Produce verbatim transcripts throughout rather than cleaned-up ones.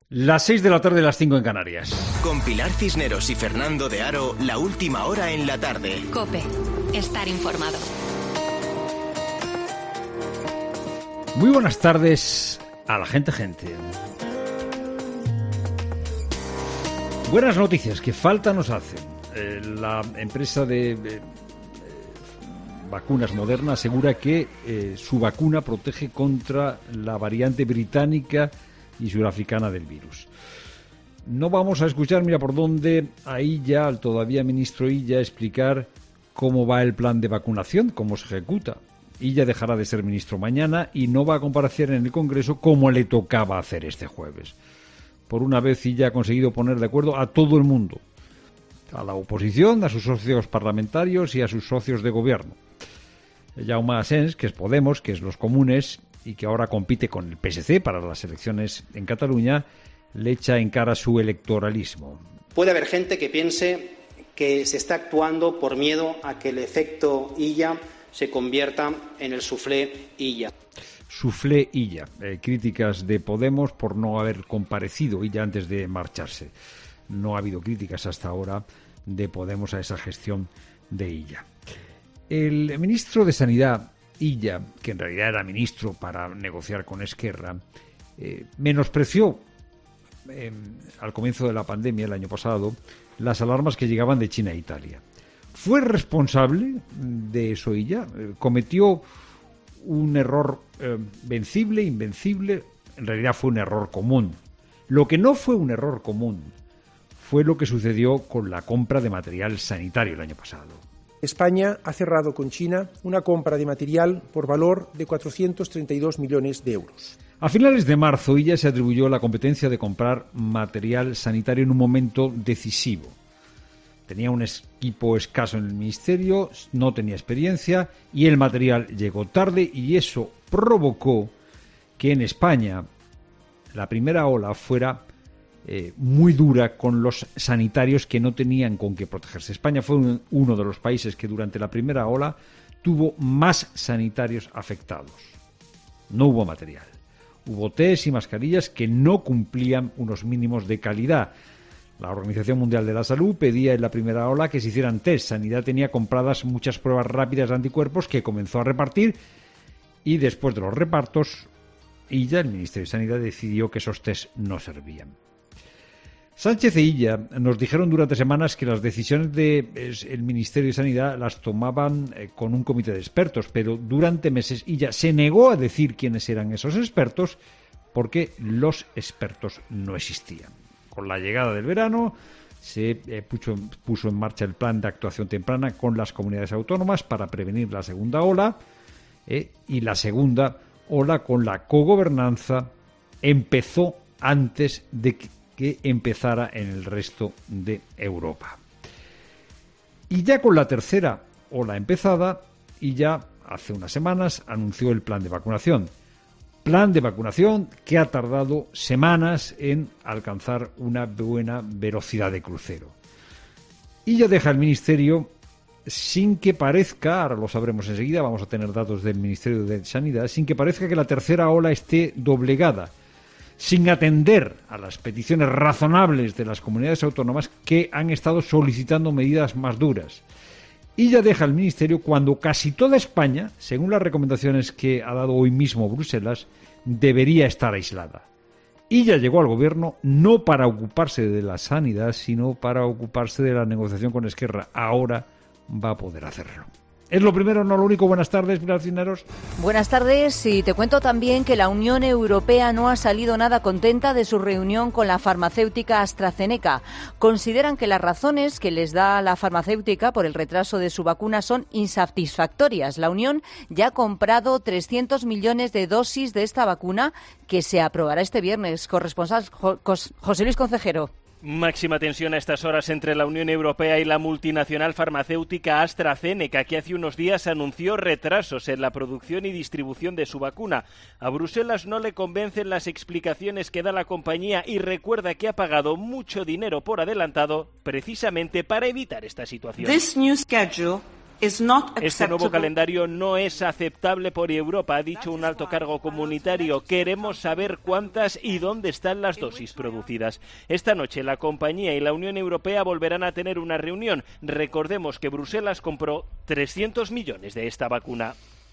Las seis de la tarde, las cinco en Canarias. Con Pilar Cisneros y Fernando de Aro, la última hora en la tarde. COPE. Estar informado. Muy buenas tardes a la gente, gente. Buenas noticias, que falta nos hacen. Eh, la empresa de eh, vacunas Moderna asegura que eh, su vacuna protege contra la variante británica y surafricana del virus. No vamos a escuchar, mira por dónde, a Illa, al todavía ministro Illa, explicar cómo va el plan de vacunación, cómo se ejecuta. Illa dejará de ser ministro mañana y no va a comparecer en el Congreso como le tocaba hacer este jueves. Por una vez Illa ha conseguido poner de acuerdo a todo el mundo, a la oposición, a sus socios parlamentarios y a sus socios de gobierno. Jaume Asens, que es Podemos, que es los comunes, y que ahora compite con el P S C para las elecciones en Cataluña, le echa en cara su electoralismo. Puede haber gente que piense que se está actuando por miedo a que el efecto Illa se convierta en el suflé Illa. Suflé Illa. Eh, críticas de Podemos por no haber comparecido Illa antes de marcharse. No ha habido críticas hasta ahora de Podemos a esa gestión de Illa. El ministro de Sanidad, Illa, que en realidad era ministro para negociar con Esquerra, eh, menospreció eh, al comienzo de la pandemia el año pasado las alarmas que llegaban de China e Italia. ¿Fue responsable de eso Illa? Eh, ¿Cometió un error eh, vencible, invencible? En realidad fue un error común. Lo que no fue un error común fue lo que sucedió con la compra de material sanitario el año pasado. España ha cerrado con China una compra de material por valor de cuatrocientos treinta y dos millones de euros. A finales de marzo, Illa se atribuyó la competencia de comprar material sanitario en un momento decisivo. Tenía un equipo escaso en el ministerio, no tenía experiencia y el material llegó tarde, y eso provocó que en España la primera ola fuera Eh, muy dura con los sanitarios que no tenían con qué protegerse. España fue un, uno de los países que durante la primera ola tuvo más sanitarios afectados. No hubo material. Hubo test y mascarillas que no cumplían unos mínimos de calidad. La Organización Mundial de la Salud pedía en la primera ola que se hicieran test. Sanidad tenía compradas muchas pruebas rápidas de anticuerpos que comenzó a repartir, y después de los repartos, Illa, el Ministerio de Sanidad, decidió que esos test no servían. Sánchez e Illa nos dijeron durante semanas que las decisiones del Ministerio de Sanidad las tomaban eh, con un comité de expertos, pero durante meses Illa se negó a decir quiénes eran esos expertos porque los expertos no existían. Con la llegada del verano se eh, puso, puso en marcha el plan de actuación temprana con las comunidades autónomas para prevenir la segunda ola, eh, y la segunda ola con la cogobernanza empezó antes de que que empezara en el resto de Europa. Y ya con la tercera ola empezada, y ya hace unas semanas anunció el plan de vacunación. Plan de vacunación que ha tardado semanas en alcanzar una buena velocidad de crucero. Y ya deja el Ministerio sin que parezca, ahora lo sabremos enseguida, vamos a tener datos del Ministerio de Sanidad, sin que parezca que la tercera ola esté doblegada, sin atender a las peticiones razonables de las comunidades autónomas que han estado solicitando medidas más duras. Y ya deja el Ministerio cuando casi toda España, según las recomendaciones que ha dado hoy mismo Bruselas, debería estar aislada. Y ya llegó al gobierno no para ocuparse de la sanidad, sino para ocuparse de la negociación con Esquerra. Ahora va a poder hacerlo. Es lo primero, no lo único. Buenas tardes, Pilar Cisneros. Buenas tardes, y te cuento también que la Unión Europea no ha salido nada contenta de su reunión con la farmacéutica AstraZeneca. Consideran que las razones que les da la farmacéutica por el retraso de su vacuna son insatisfactorias. La Unión ya ha comprado trescientos millones de dosis de esta vacuna que se aprobará este viernes. Corresponsal José Luis Concejero. Máxima tensión a estas horas entre la Unión Europea y la multinacional farmacéutica AstraZeneca, que hace unos días anunció retrasos en la producción y distribución de su vacuna. A Bruselas no le convencen las explicaciones que da la compañía y recuerda que ha pagado mucho dinero por adelantado precisamente para evitar esta situación. This new schedule Este nuevo calendario no es aceptable por Europa, ha dicho un alto cargo comunitario. Queremos saber cuántas y dónde están las dosis producidas. Esta noche la compañía y la Unión Europea volverán a tener una reunión. Recordemos que Bruselas compró trescientos millones de esta vacuna.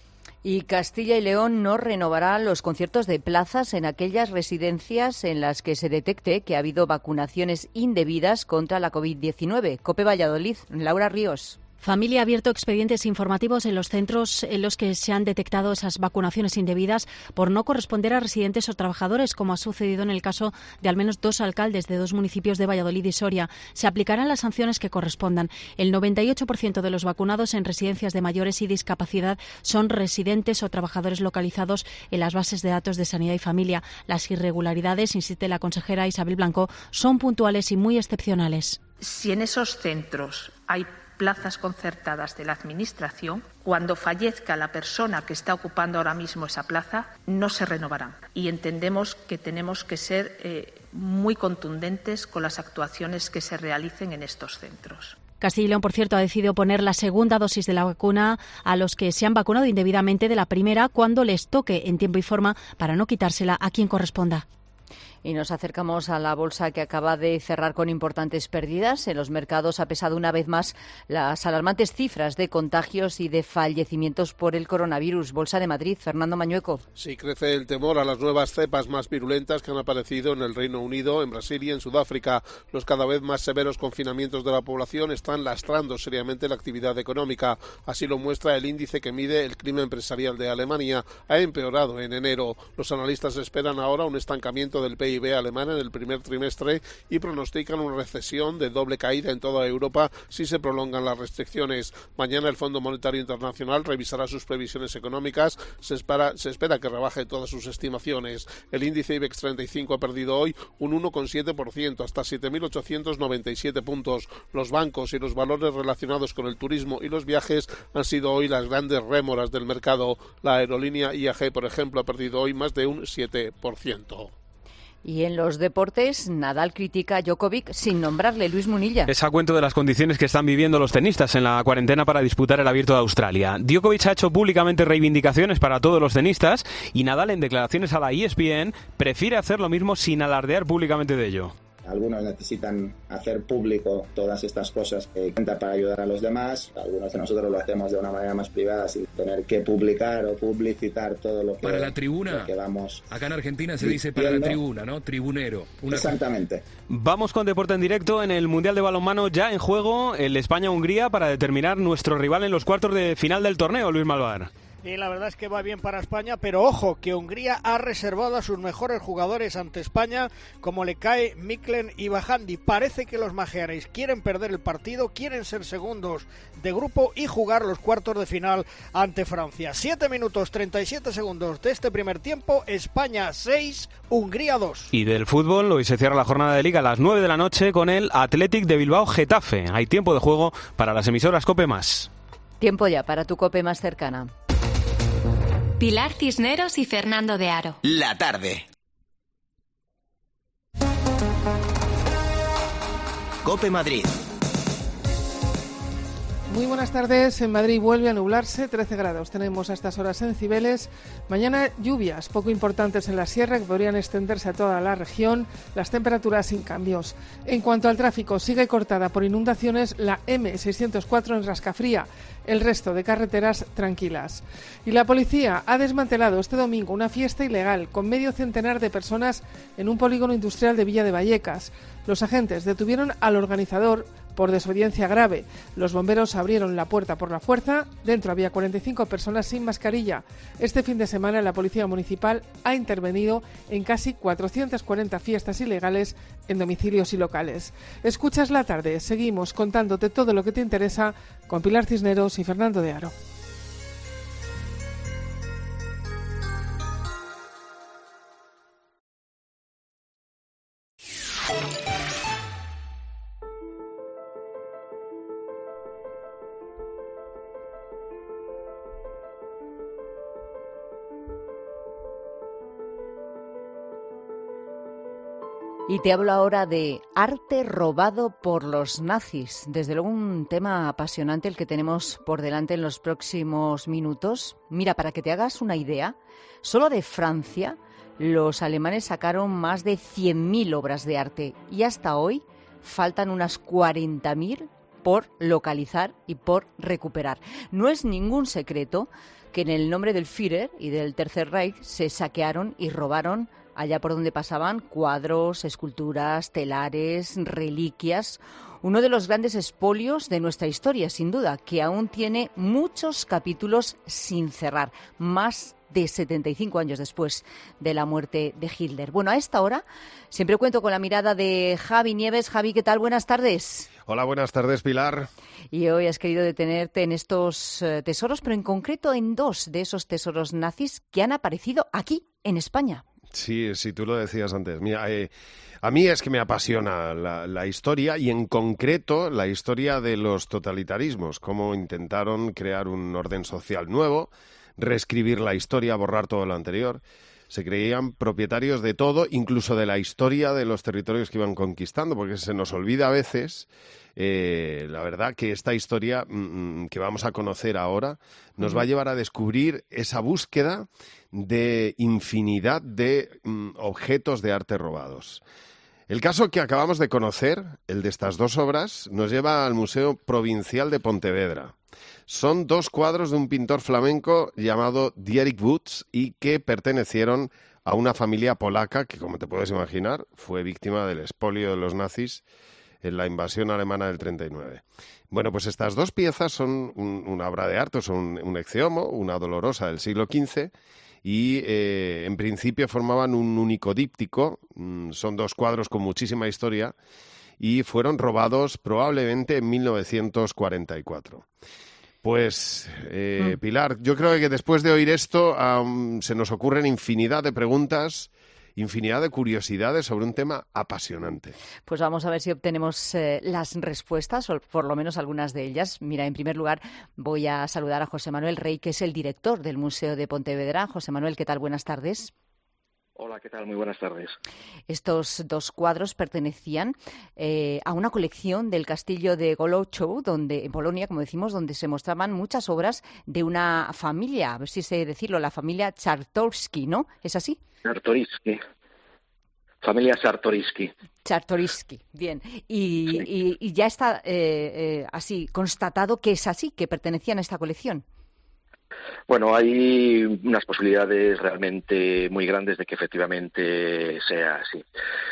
Y Castilla y León no renovará los conciertos de plazas en aquellas residencias en las que se detecte que ha habido vacunaciones indebidas contra la COVID diecinueve. COPE Valladolid, Laura Ríos. Familia ha abierto expedientes informativos en los centros en los que se han detectado esas vacunaciones indebidas por no corresponder a residentes o trabajadores, como ha sucedido en el caso de al menos dos alcaldes de dos municipios de Valladolid y Soria. Se aplicarán las sanciones que correspondan. El noventa y ocho por ciento de los vacunados en residencias de mayores y discapacidad son residentes o trabajadores localizados en las bases de datos de Sanidad y Familia. Las irregularidades, insiste la consejera Isabel Blanco, son puntuales y muy excepcionales. Si en esos centros hay plazas concertadas de la Administración, cuando fallezca la persona que está ocupando ahora mismo esa plaza, no se renovarán. Y entendemos que tenemos que ser eh, muy contundentes con las actuaciones que se realicen en estos centros. Castilla y León, por cierto, ha decidido poner la segunda dosis de la vacuna a los que se han vacunado indebidamente de la primera cuando les toque en tiempo y forma para no quitársela a quien corresponda. Y nos acercamos a la bolsa que acaba de cerrar con importantes pérdidas. En los mercados ha pesado una vez más las alarmantes cifras de contagios y de fallecimientos por el coronavirus. Bolsa de Madrid, Fernando Mañueco. Sí, crece el temor a las nuevas cepas más virulentas que han aparecido en el Reino Unido, en Brasil y en Sudáfrica. Los cada vez más severos confinamientos de la población están lastrando seriamente la actividad económica. Así lo muestra el índice que mide el clima empresarial de Alemania. Ha empeorado en enero. Los analistas esperan ahora un estancamiento del P I B alemán en el primer trimestre y pronostican una recesión de doble caída en toda Europa si se prolongan las restricciones. Mañana el Fondo Monetario Internacional revisará sus previsiones económicas. Se espera, se espera que rebaje todas sus estimaciones. El índice IBEX treinta y cinco ha perdido hoy un uno coma siete por ciento, hasta siete mil ochocientos noventa y siete puntos. Los bancos y los valores relacionados con el turismo y los viajes han sido hoy las grandes rémoras del mercado. La aerolínea I A G, por ejemplo, ha perdido hoy más de un siete por ciento. Y en los deportes, Nadal critica a Djokovic sin nombrarle. Luis Munilla. Es a cuento de las condiciones que están viviendo los tenistas en la cuarentena para disputar el Abierto de Australia. Djokovic ha hecho públicamente reivindicaciones para todos los tenistas y Nadal, en declaraciones a la E S P N, prefiere hacer lo mismo sin alardear públicamente de ello. Algunos necesitan hacer público todas estas cosas que cuentan para ayudar a los demás. Algunos de nosotros lo hacemos de una manera más privada sin tener que publicar o publicitar todo lo que, para la tribuna, lo que vamos. Acá en Argentina se dice para la tribuna, ¿no? Tribunero. Una... Exactamente. Vamos con deporte en directo en el Mundial de Balonmano, ya en juego el España-Hungría para determinar nuestro rival en los cuartos de final del torneo, Luis Malvar. Y la verdad es que va bien para España, pero ojo, que Hungría ha reservado a sus mejores jugadores ante España, como le cae Miklen y Bajandi. Parece que los magiares quieren perder el partido, quieren ser segundos de grupo y jugar los cuartos de final ante Francia. siete minutos treinta y siete segundos de este primer tiempo, España seis, Hungría dos. Y del fútbol, hoy se cierra la jornada de Liga a las nueve de la noche con el Athletic de Bilbao Getafe. Hay tiempo de juego para las emisoras COPE más. Tiempo ya para tu COPE más cercana. Pilar Cisneros y Fernando de Aro. La tarde. COPE Madrid. Muy buenas tardes. En Madrid vuelve a nublarse, trece grados tenemos a estas horas en Cibeles. Mañana lluvias poco importantes en la sierra que podrían extenderse a toda la región. Las temperaturas sin cambios. En cuanto al tráfico, sigue cortada por inundaciones la eme seiscientos cuatro en Rascafría. El resto de carreteras tranquilas. Y la policía ha desmantelado este domingo una fiesta ilegal con medio centenar de personas en un polígono industrial de Villa de Vallecas. Los agentes detuvieron al organizador por desobediencia grave. Los bomberos abrieron la puerta por la fuerza. Dentro había cuarenta y cinco personas sin mascarilla. Este fin de semana la Policía Municipal ha intervenido en casi cuatrocientas cuarenta fiestas ilegales en domicilios y locales. Escuchas la tarde. Seguimos contándote todo lo que te interesa con Pilar Cisneros y Fernando de Aro. Y te hablo ahora de arte robado por los nazis. Desde luego un tema apasionante el que tenemos por delante en los próximos minutos. Mira, para que te hagas una idea, solo de Francia los alemanes sacaron más de cien mil obras de arte y hasta hoy faltan unas cuarenta mil por localizar y por recuperar. No es ningún secreto que en el nombre del Führer y del Tercer Reich se saquearon y robaron allá por donde pasaban cuadros, esculturas, telares, reliquias. Uno de los grandes expolios de nuestra historia, sin duda, que aún tiene muchos capítulos sin cerrar, más de setenta y cinco años después de la muerte de Hitler. Bueno, a esta hora siempre cuento con la mirada de Javi Nieves. Javi, ¿qué tal? Buenas tardes. Hola, buenas tardes, Pilar. Y hoy has querido detenerte en estos uh, tesoros, pero en concreto en dos de esos tesoros nazis que han aparecido aquí, en España. Sí, sí, tú lo decías antes. Mira, eh, a mí es que me apasiona la, la historia y en concreto la historia de los totalitarismos, cómo intentaron crear un orden social nuevo, reescribir la historia, borrar todo lo anterior. Se creían propietarios de todo, incluso de la historia de los territorios que iban conquistando, porque se nos olvida a veces, eh, la verdad, que esta historia mmm, que vamos a conocer ahora nos va a llevar a descubrir esa búsqueda de infinidad de mmm, objetos de arte robados. El caso que acabamos de conocer, el de estas dos obras, nos lleva al Museo Provincial de Pontevedra. Son dos cuadros de un pintor flamenco llamado Dietrich Woods y que pertenecieron a una familia polaca que, como te puedes imaginar, fue víctima del expolio de los nazis en la invasión alemana del treinta y nueve. Bueno, pues estas dos piezas son un, una obra de arte, son un, un ecceomo, una dolorosa del siglo quince, y eh, en principio formaban un único díptico. Son dos cuadros con muchísima historia y fueron robados probablemente en mil novecientos cuarenta y cuatro. Pues, eh, mm. Pilar, yo creo que después de oír esto um, se nos ocurren infinidad de preguntas, infinidad de curiosidades sobre un tema apasionante. Pues vamos a ver si obtenemos eh, las respuestas, o por lo menos algunas de ellas. Mira, en primer lugar voy a saludar a José Manuel Rey, que es el director del Museo de Pontevedra. José Manuel, ¿qué tal? Buenas tardes. Hola, ¿qué tal? Muy buenas tardes. Estos dos cuadros pertenecían eh, a una colección del castillo de Golochow, donde, en Polonia, como decimos, donde se mostraban muchas obras de una familia, a ver si sé decirlo, la familia Czartoryski, ¿no? ¿Es así? Czartoryski. Familia Czartoryski. Czartoryski, bien. Y, sí. y, y ya está eh, eh, así constatado que es así, que pertenecían a esta colección. Bueno, hay unas posibilidades realmente muy grandes de que efectivamente sea así.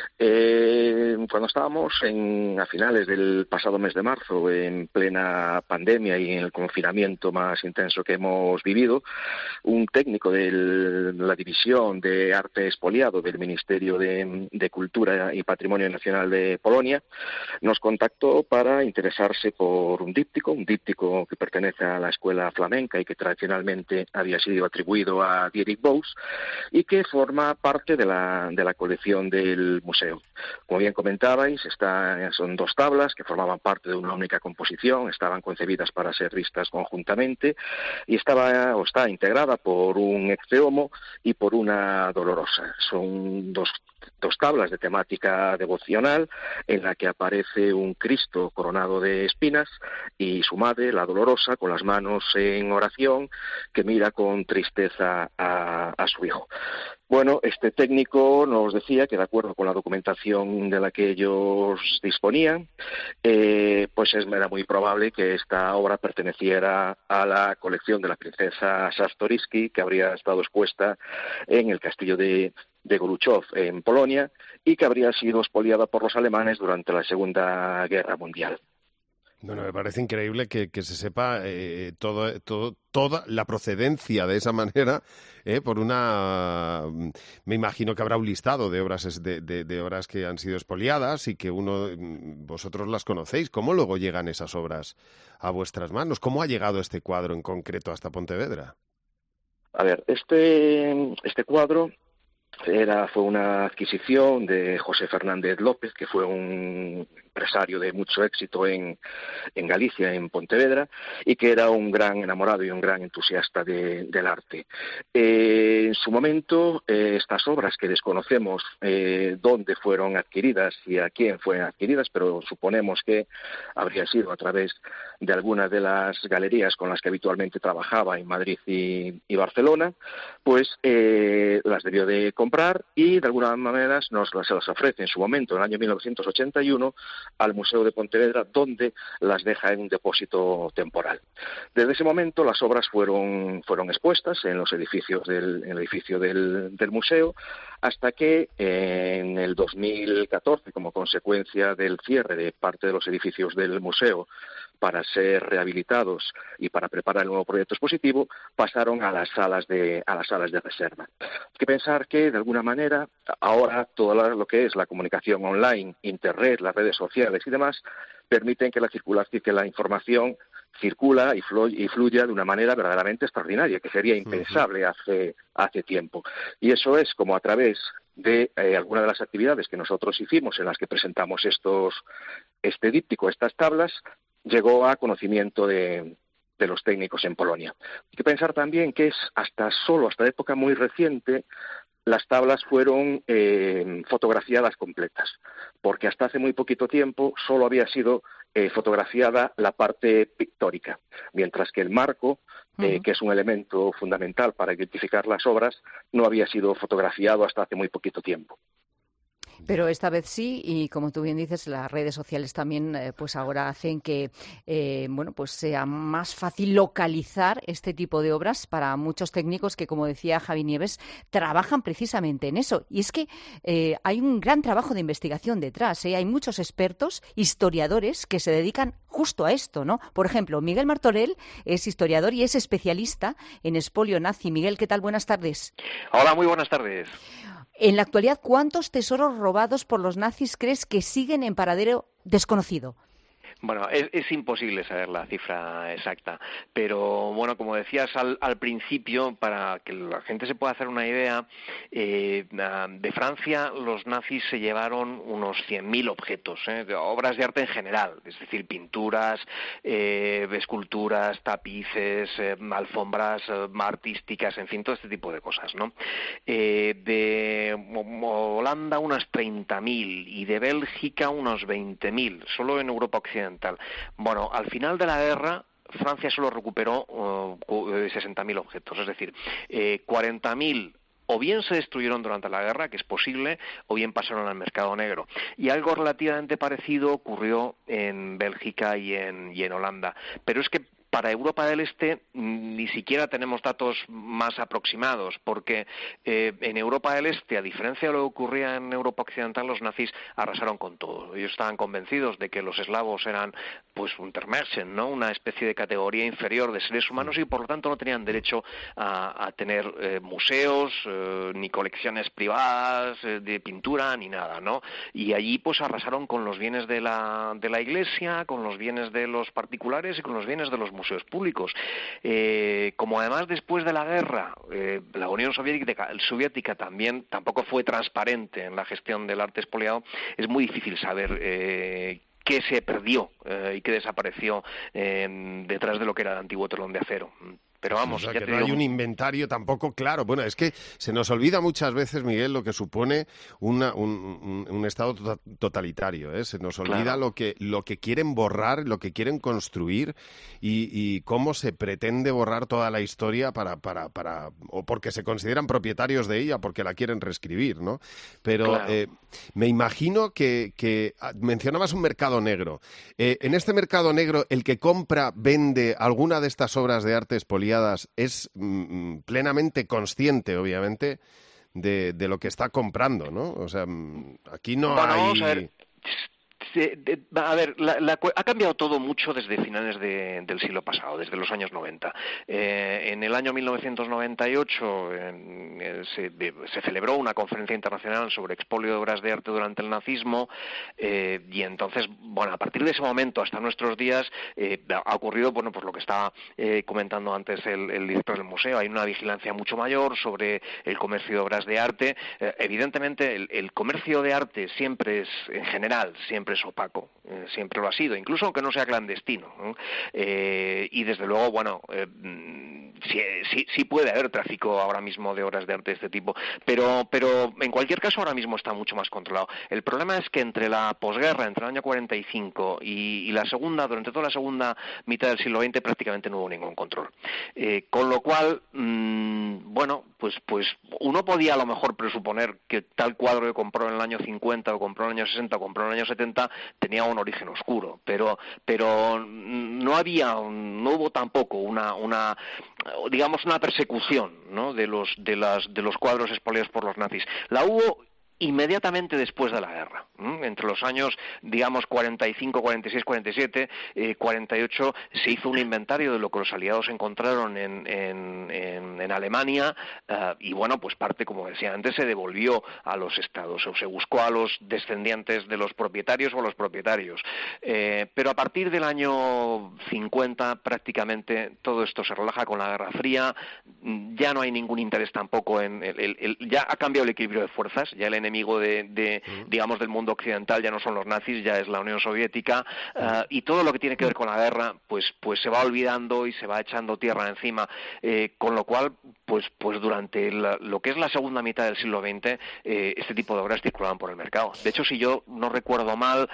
Eh, cuando estábamos en, a finales del pasado mes de marzo, en plena pandemia y en el confinamiento más intenso que hemos vivido, un técnico de la División de Arte Expoliado del Ministerio de, de Cultura y Patrimonio Nacional de Polonia nos contactó para interesarse por un díptico, un díptico que pertenece a la escuela flamenca y que tradicionalmente había sido atribuido a Dietrich Woods y que forma parte de la, de la colección del museo. Como bien comentabais, está, son dos tablas que formaban parte de una única composición, estaban concebidas para ser vistas conjuntamente y estaba o está integrada por un ecceomo y por una dolorosa. Son dos dos tablas de temática devocional en la que aparece un Cristo coronado de espinas y su madre, la Dolorosa, con las manos en oración, que mira con tristeza a, a su hijo. Bueno, este técnico nos decía que de acuerdo con la documentación de la que ellos disponían, eh, pues es, era muy probable que esta obra perteneciera a la colección de la princesa Czartoryski, que habría estado expuesta en el castillo de de Goluchow en Polonia y que habría sido expoliada por los alemanes durante la Segunda Guerra Mundial. Bueno, me parece increíble que, que se sepa eh, todo, todo, toda la procedencia de esa manera, eh, por una... Me imagino que habrá un listado de obras de, de, de obras que han sido expoliadas y que uno vosotros las conocéis. ¿Cómo luego llegan esas obras a vuestras manos? ¿Cómo ha llegado este cuadro en concreto hasta Pontevedra? A ver, este, este cuadro Era, fue una adquisición de José Fernández López, que fue un empresario de mucho éxito en, en Galicia, en Pontevedra, y que era un gran enamorado y un gran entusiasta de, del arte. Eh, en su momento, eh, estas obras que desconocemos eh, dónde fueron adquiridas y a quién fueron adquiridas, pero suponemos que habría sido a través de algunas de las galerías con las que habitualmente trabajaba en Madrid y, y Barcelona, pues eh, las debió de comprar y de alguna manera nos las, se las ofrece en su momento, en el año mil novecientos ochenta y uno, al Museo de Pontevedra, donde las deja en un depósito temporal. Desde ese momento las obras fueron, fueron expuestas en los edificios del, en el edificio del, del museo, hasta que eh, en el dos mil catorce, como consecuencia del cierre de parte de los edificios del museo para ser rehabilitados y para preparar el nuevo proyecto expositivo, pasaron a las salas de, a las salas de reserva. Hay que pensar que, de alguna manera, ahora todo lo que es la comunicación online, Internet, las redes sociales y demás, permiten que la circulación, que la información circula y, flu y fluya de una manera verdaderamente extraordinaria, que sería impensable hace, hace tiempo. Y eso es como a través de eh, algunas de las actividades que nosotros hicimos en las que presentamos estos, este díptico, estas tablas, llegó a conocimiento de, de los técnicos en Polonia. Hay que pensar también que es hasta solo, hasta época muy reciente, las tablas fueron eh, fotografiadas completas, porque hasta hace muy poquito tiempo solo había sido eh, fotografiada la parte pictórica, mientras que el marco, eh, uh-huh. que es un elemento fundamental para identificar las obras, no había sido fotografiado hasta hace muy poquito tiempo. Pero esta vez sí, y como tú bien dices, las redes sociales también eh, pues ahora hacen que eh, bueno, pues sea más fácil localizar este tipo de obras para muchos técnicos que, como decía Javi Nieves, trabajan precisamente en eso. Y es que eh, hay un gran trabajo de investigación detrás, ¿eh? Hay muchos expertos, historiadores, que se dedican justo a esto, ¿no? Por ejemplo, Miguel Martorell es historiador y es especialista en expolio nazi. Miguel, ¿qué tal? Buenas tardes. Hola, muy buenas tardes. En la actualidad, ¿cuántos tesoros robados por los nazis crees que siguen en paradero desconocido? Bueno, es, es imposible saber la cifra exacta, pero bueno, como decías al, al principio, para que la gente se pueda hacer una idea, eh, de Francia los nazis se llevaron unos cien mil objetos, ¿eh? de obras de arte en general, es decir, pinturas, eh, esculturas, tapices, eh, alfombras eh, artísticas, en fin, todo este tipo de cosas, ¿no? Eh, de Holanda unas treinta mil y de Bélgica unos veinte mil, solo en Europa Occidental. Bueno, al final de la guerra, Francia solo recuperó uh, sesenta mil objetos, es decir, eh, cuarenta mil o bien se destruyeron durante la guerra, que es posible, o bien pasaron al mercado negro. Y algo relativamente parecido ocurrió en Bélgica y en, y en Holanda. Pero es que para Europa del Este ni siquiera tenemos datos más aproximados, porque eh, en Europa del Este, a diferencia de lo que ocurría en Europa Occidental, los nazis arrasaron con todo. Ellos estaban convencidos de que los eslavos eran pues un Untermenschen, ¿no? Una especie de categoría inferior de seres humanos y por lo tanto no tenían derecho a, a tener eh, museos, eh, ni colecciones privadas eh, de pintura, ni nada, ¿no? Y allí pues arrasaron con los bienes de la, de la Iglesia, con los bienes de los particulares y con los bienes de los museos públicos. Eh, como además después de la guerra eh, la Unión Soviética, Soviética también tampoco fue transparente en la gestión del arte expoliado, es muy difícil saber eh, qué se perdió eh, y qué desapareció eh, detrás de lo que era el antiguo telón de acero. Pero vamos, o sea, ya que te no digo... hay un inventario tampoco claro. Bueno, es que se nos olvida muchas veces, Miguel, lo que supone una, un, un, un Estado to totalitario, ¿eh? Se nos olvida claro. lo que lo que quieren borrar, lo que quieren construir y, y cómo se pretende borrar toda la historia para, para, para o porque se consideran propietarios de ella, porque la quieren reescribir, ¿no? Pero claro. eh, me imagino que, que mencionabas un mercado negro. Eh, en este mercado negro, el que compra, vende alguna de estas obras de arte expoliadas es mm, plenamente consciente, obviamente, de, de lo que está comprando, ¿no? O sea, aquí no bueno, hay... Vamos a ver. se, de, a ver, la, la, ha cambiado todo mucho desde finales de, del siglo pasado, desde los años noventa. Eh, en el año mil novecientos noventa y ocho en, eh, se, de, se celebró una conferencia internacional sobre expolio de obras de arte durante el nazismo, eh, y entonces, bueno, a partir de ese momento hasta nuestros días eh, ha ocurrido, bueno, pues lo que estaba eh, comentando antes el, el director del museo. Hay una vigilancia mucho mayor sobre el comercio de obras de arte. Eh, evidentemente, el, el comercio de arte siempre es, en general, siempre es opaco, eh, siempre lo ha sido, incluso aunque no sea clandestino, ¿no? Eh, y desde luego, bueno, eh, sí, sí, sí puede haber tráfico ahora mismo de obras de arte de este tipo, pero, pero en cualquier caso ahora mismo está mucho más controlado. El problema es que entre la posguerra, entre el año cuarenta y cinco y, y la segunda, durante toda la segunda mitad del siglo veinte prácticamente no hubo ningún control. Eh, con lo cual, mmm, bueno, pues, pues uno podía a lo mejor presuponer que tal cuadro que compró en el año cincuenta o compró en el año sesenta o compró en el año setenta tenía un origen oscuro, pero, pero no había, no hubo tampoco una, una digamos una persecución, ¿no?, de los, de las, de los cuadros expoliados por los nazis. La hubo inmediatamente después de la guerra, ¿eh? Entre los años, digamos, cuarenta y cinco, cuarenta y seis, cuarenta y siete, eh, cuarenta y ocho, se hizo un inventario de lo que los aliados encontraron en, en, en, en Alemania, uh, y bueno, pues parte, como decía antes, se devolvió a los estados, o se buscó a los descendientes de los propietarios o a los propietarios. Eh, pero a partir del año cincuenta, prácticamente, todo esto se relaja con la Guerra Fría, ya no hay ningún interés tampoco en... El, el, el, ya ha cambiado el equilibrio de fuerzas, ya el enemigo de, de uh-huh. digamos, del mundo occidental ya no son los nazis, ya es la Unión Soviética, uh, y todo lo que tiene que ver con la guerra pues pues se va olvidando y se va echando tierra encima, eh, con lo cual pues pues durante la, lo que es la segunda mitad del siglo veinte, eh, este tipo de obras circulaban por el mercado. De hecho, si yo no recuerdo mal,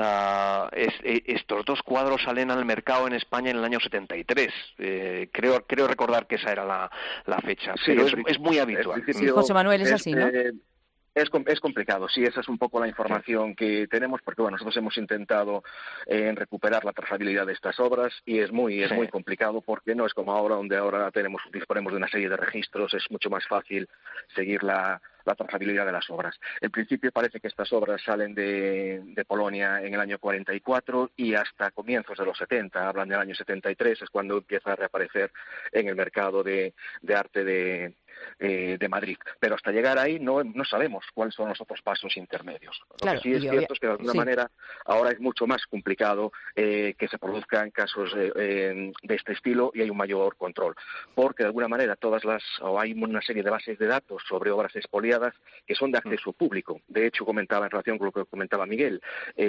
uh, es, eh, estos dos cuadros salen al mercado en España en el año setenta y tres, eh, creo creo recordar que esa era la, la fecha, sí, pero es, es muy habitual. Sí, José Manuel, es así, ¿no? Eh, Es, es complicado, sí, esa es un poco la información que tenemos, porque bueno, nosotros hemos intentado eh, recuperar la trazabilidad de estas obras y es muy es sí. muy complicado, porque no es como ahora, donde ahora tenemos disponemos de una serie de registros, es mucho más fácil seguir la, la trazabilidad de las obras. En principio parece que estas obras salen de, de Polonia en el año cuarenta y cuatro y hasta comienzos de los setenta, hablan del año setenta y tres, es cuando empieza a reaparecer en el mercado de, de arte de Eh, de Madrid, pero hasta llegar ahí no no sabemos cuáles son los otros pasos intermedios. Lo claro, que sí es cierto es que de alguna sí. manera ahora es mucho más complicado eh, que se produzcan casos eh, eh, de este estilo y hay un mayor control, porque de alguna manera todas las o hay una serie de bases de datos sobre obras expoliadas que son de acceso público. De hecho, comentaba en relación con lo que comentaba Miguel,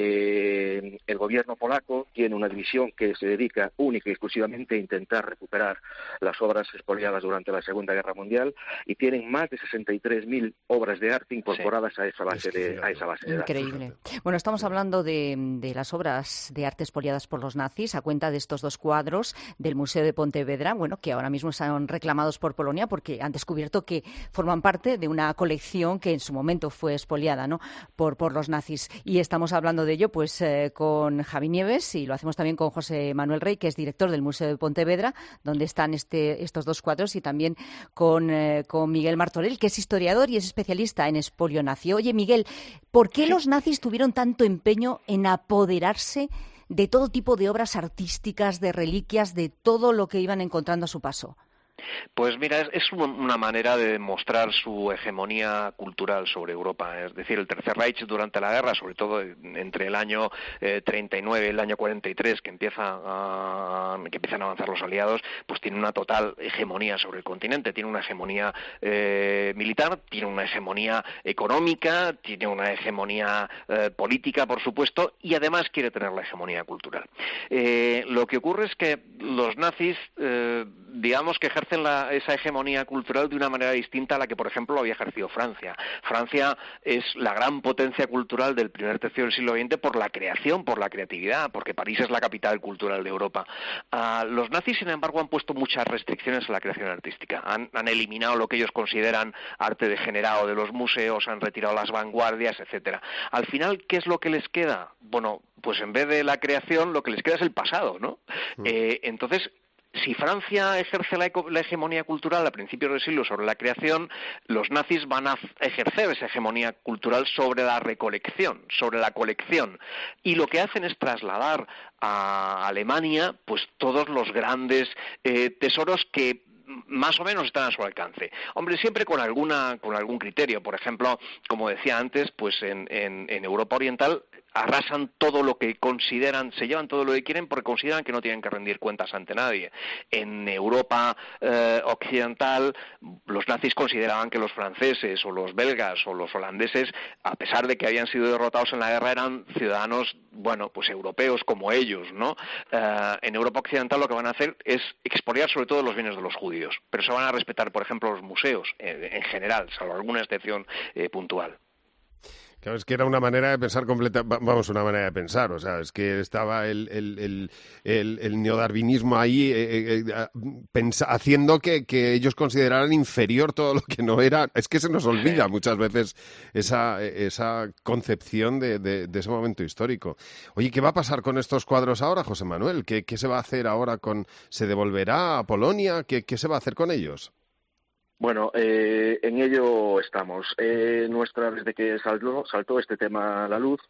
eh, el gobierno polaco tiene una división que se dedica única y exclusivamente a intentar recuperar las obras expoliadas durante la Segunda Guerra Mundial, y tienen más de sesenta y tres mil obras de arte incorporadas sí. a esa base de a esa base de datos. Increíble. Bueno, estamos hablando de, de las obras de arte expoliadas por los nazis a cuenta de estos dos cuadros del Museo de Pontevedra, bueno, que ahora mismo son reclamados por Polonia porque han descubierto que forman parte de una colección que en su momento fue expoliada, ¿no?, por por los nazis. Y estamos hablando de ello pues eh, con Javi Nieves, y lo hacemos también con José Manuel Rey, que es director del Museo de Pontevedra, donde están este estos dos cuadros, y también con eh, con Miguel Martorell, que es historiador y es especialista en expolio nazi. Oye, Miguel, ¿por qué los nazis tuvieron tanto empeño en apoderarse de todo tipo de obras artísticas, de reliquias, de todo lo que iban encontrando a su paso? Pues mira, es, es una manera de demostrar su hegemonía cultural sobre Europa. Es decir, el Tercer Reich durante la guerra, sobre todo entre el año eh, treinta y nueve y el año cuarenta y tres, que empieza a, que empiezan a avanzar los aliados, pues tiene una total hegemonía sobre el continente. Tiene una hegemonía eh, militar, tiene una hegemonía económica, tiene una hegemonía eh, política, por supuesto, y además quiere tener la hegemonía cultural. Eh, lo que ocurre es que los nazis, eh, digamos que ejercen La, esa hegemonía cultural de una manera distinta a la que, por ejemplo, lo había ejercido Francia. Francia es la gran potencia cultural del primer tercio del siglo veinte por la creación, por la creatividad, porque París es la capital cultural de Europa. Uh, los nazis, sin embargo, han puesto muchas restricciones a la creación artística. Han, han eliminado lo que ellos consideran arte degenerado de los museos, han retirado las vanguardias, etcétera. Al final, ¿qué es lo que les queda? Bueno, pues en vez de la creación, lo que les queda es el pasado, ¿no? Mm. Eh, entonces, si Francia ejerce la, la hegemonía cultural a principios del siglo sobre la creación, los nazis van a ejercer esa hegemonía cultural sobre la recolección, sobre la colección. Y lo que hacen es trasladar a Alemania pues todos los grandes eh, tesoros que más o menos están a su alcance. Hombre, siempre con alguna con algún criterio. Por ejemplo, como decía antes, pues en, en, en Europa Oriental arrasan todo lo que consideran, se llevan todo lo que quieren porque consideran que no tienen que rendir cuentas ante nadie. En Europa eh, Occidental, los nazis consideraban que los franceses o los belgas o los holandeses, a pesar de que habían sido derrotados en la guerra, eran ciudadanos, bueno, pues europeos como ellos, ¿no? Eh, en Europa Occidental lo que van a hacer es expoliar sobre todo los bienes de los judíos, pero se van a respetar, por ejemplo, los museos eh, en general, salvo alguna excepción eh, puntual. Claro, es que era una manera de pensar completa, vamos, una manera de pensar, o sea, es que estaba el, el, el, el, el neodarwinismo ahí eh, eh, pensa, haciendo que, que ellos consideraran inferior todo lo que no era. Es que se nos olvida muchas veces esa, esa concepción de, de, de ese momento histórico. Oye, ¿qué va a pasar con estos cuadros ahora, José Manuel? ¿Qué, qué se va a hacer ahora con...? ¿Se devolverá a Polonia? ¿Qué, qué se va a hacer con ellos? Bueno, eh, en ello estamos. Eh, nuestra, desde que saltó, saltó este tema a la luz,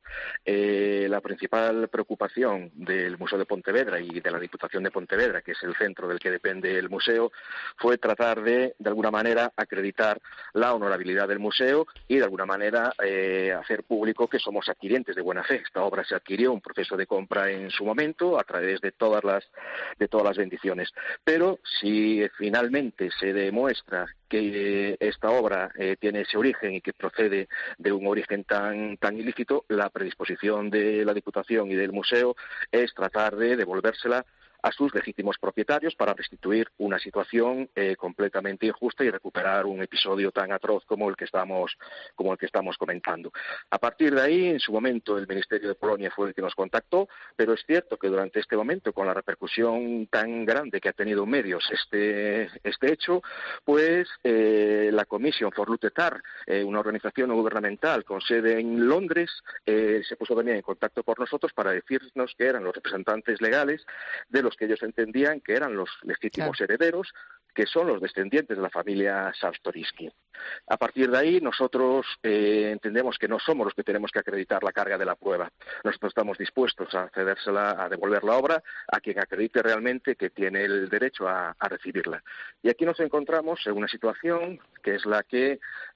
eh, la principal preocupación del Museo de Pontevedra y de la Diputación de Pontevedra, que es el centro del que depende el museo, fue tratar de, de alguna manera, acreditar la honorabilidad del museo y, de alguna manera, eh, hacer público que somos adquirientes de buena fe. Esta obra se adquirió, un proceso de compra en su momento, a través de todas las, de todas las bendiciones. Pero si finalmente se demuestra que esta obra eh, tiene ese origen y que procede de un origen tan, tan ilícito, la predisposición de la Diputación y del museo es tratar de devolvérsela a sus legítimos propietarios para restituir una situación eh, completamente injusta y recuperar un episodio tan atroz como el que estamos como el que estamos comentando. A partir de ahí, en su momento, el Ministerio de Polonia fue el que nos contactó, pero es cierto que durante este momento, con la repercusión tan grande que ha tenido en medios este este hecho, pues eh, la Commission for Lutetar, eh, una organización no gubernamental con sede en Londres, eh, se puso también en contacto con nosotros para decirnos que eran los representantes legales de los que ellos entendían que eran los legítimos claro. herederos, que son los descendientes de la familia Czartoryski. A partir de ahí, nosotros eh, entendemos que no somos los que tenemos que acreditar la carga de la prueba. Nosotros estamos dispuestos a cedérsela, a devolver la obra a quien acredite realmente que tiene el derecho a, a recibirla. Y aquí nos encontramos en una situación que es la que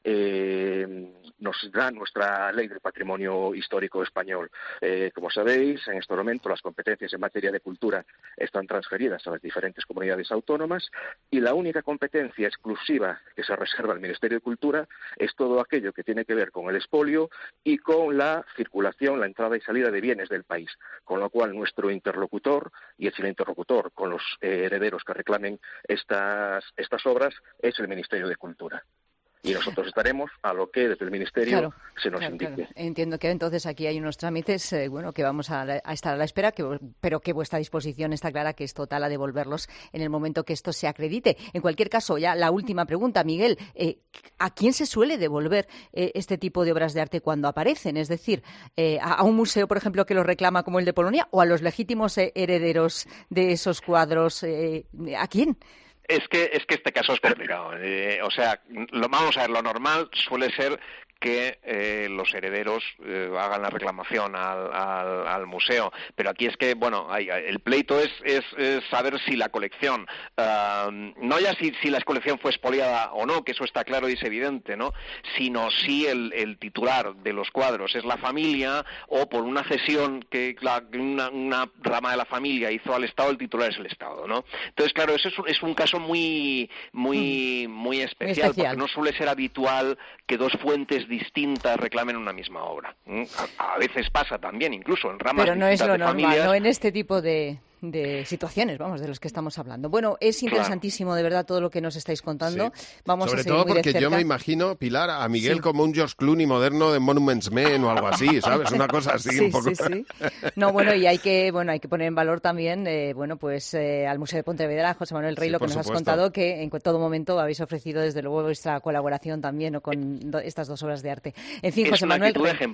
eh, nos da nuestra Ley del Patrimonio Histórico Español. Eh, como sabéis, en este momento las competencias en materia de cultura están transferidas a las diferentes comunidades autónomas y la única competencia exclusiva que se reserva al Ministerio de Cultura es todo aquello que tiene que ver con el expolio y con la circulación, la entrada y salida de bienes del país, con lo cual nuestro interlocutor, y es el interlocutor con los eh, herederos que reclamen estas, estas obras, es el Ministerio de Cultura. Y nosotros estaremos a lo que desde el Ministerio claro, se nos claro, indique. Claro. Entiendo que entonces aquí hay unos trámites, eh, bueno, que vamos a, a estar a la espera, que, pero que vuestra disposición está clara, que es total a devolverlos en el momento que esto se acredite. En cualquier caso, ya la última pregunta, Miguel, eh, ¿a quién se suele devolver eh, este tipo de obras de arte cuando aparecen? Es decir, eh, a, a un museo, por ejemplo, que los reclama como el de Polonia, o a los legítimos eh, herederos de esos cuadros, eh, ¿a quién? Es que es que este caso es complicado. Eh, o sea, lo vamos a ver, lo normal suele ser que eh, los herederos eh, hagan la reclamación al, al, al museo, pero aquí es que, bueno, hay, el pleito es, es, es saber si la colección, uh, no ya si, si la colección fue expoliada o no, que eso está claro y es evidente, ¿no? Sino si el, el titular de los cuadros es la familia o por una cesión que la, una, una rama de la familia hizo al Estado, el titular es el Estado, ¿no? Entonces, claro, eso es, es un caso muy, muy, muy especial, especial, porque no suele ser habitual que dos fuentes distintas reclamen una misma obra. A, a veces pasa también, incluso en ramas Pero no es lo normal, familias. No en este tipo de, de situaciones, vamos, de los que estamos hablando. Bueno, es interesantísimo, claro. de verdad, todo lo que nos estáis contando. Sí. Vamos Sobre a seguir todo muy porque de cerca. yo me imagino, Pilar, a Miguel sí. como un George Clooney moderno de Monuments Men o algo así, ¿sabes? Una cosa así sí, un poco. Sí, sí. No, bueno, y hay que, bueno, hay que poner en valor también, eh, bueno, pues eh, al Museo de Pontevedra, José Manuel Rey, sí, lo que nos supuesto. has contado, que en todo momento habéis ofrecido, desde luego, vuestra colaboración también, ¿no? con do, estas dos obras de arte. En fin, es José una Manuel actitud Rey. ejemplar.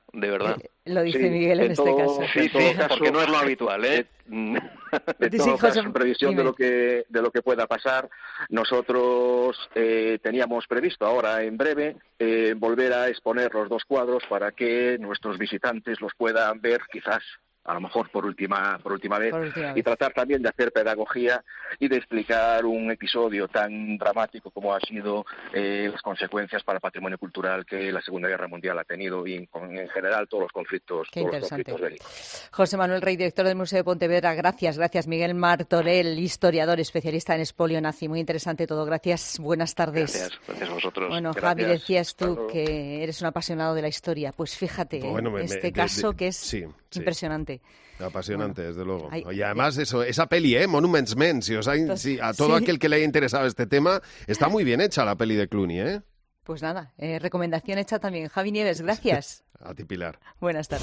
de verdad. Eh, lo dice Sí, Miguel en, en este todo- caso. Sí, en todo sí, caso, porque no es lo habitual, ¿eh? De Sí, todo José, caso, en previsión dime. de lo que de lo que pueda pasar, nosotros eh, teníamos previsto ahora en breve eh, volver a exponer los dos cuadros para que nuestros visitantes los puedan ver quizás a lo mejor por última por última vez, Por última y vez. tratar también de hacer pedagogía y de explicar un episodio tan dramático como ha sido eh, las consecuencias para el patrimonio cultural que la Segunda Guerra Mundial ha tenido y con, en general todos los conflictos, Qué todos los interesante. conflictos bélicos. José Manuel Rey, director del Museo de Pontevedra, gracias. Gracias, Miguel Martorell, historiador, especialista en expolio nazi. Muy interesante todo. Gracias. Buenas tardes. Gracias, gracias a vosotros. Bueno, Gracias. Javi, decías Hasta tú luego. que eres un apasionado de la historia. Pues fíjate, ¿eh? Bueno, me- me- este de- caso de- que es sí, sí. impresionante. Apasionante, desde luego. Ay, y además eso, esa peli, ¿eh? Monuments Men, si os ha- si a todo Sí. aquel que le haya interesado este tema, está muy bien hecha la peli de Clooney, ¿eh? Pues nada, eh, recomendación hecha también. Javi Nieves, gracias. A ti, Pilar. Buenas tardes.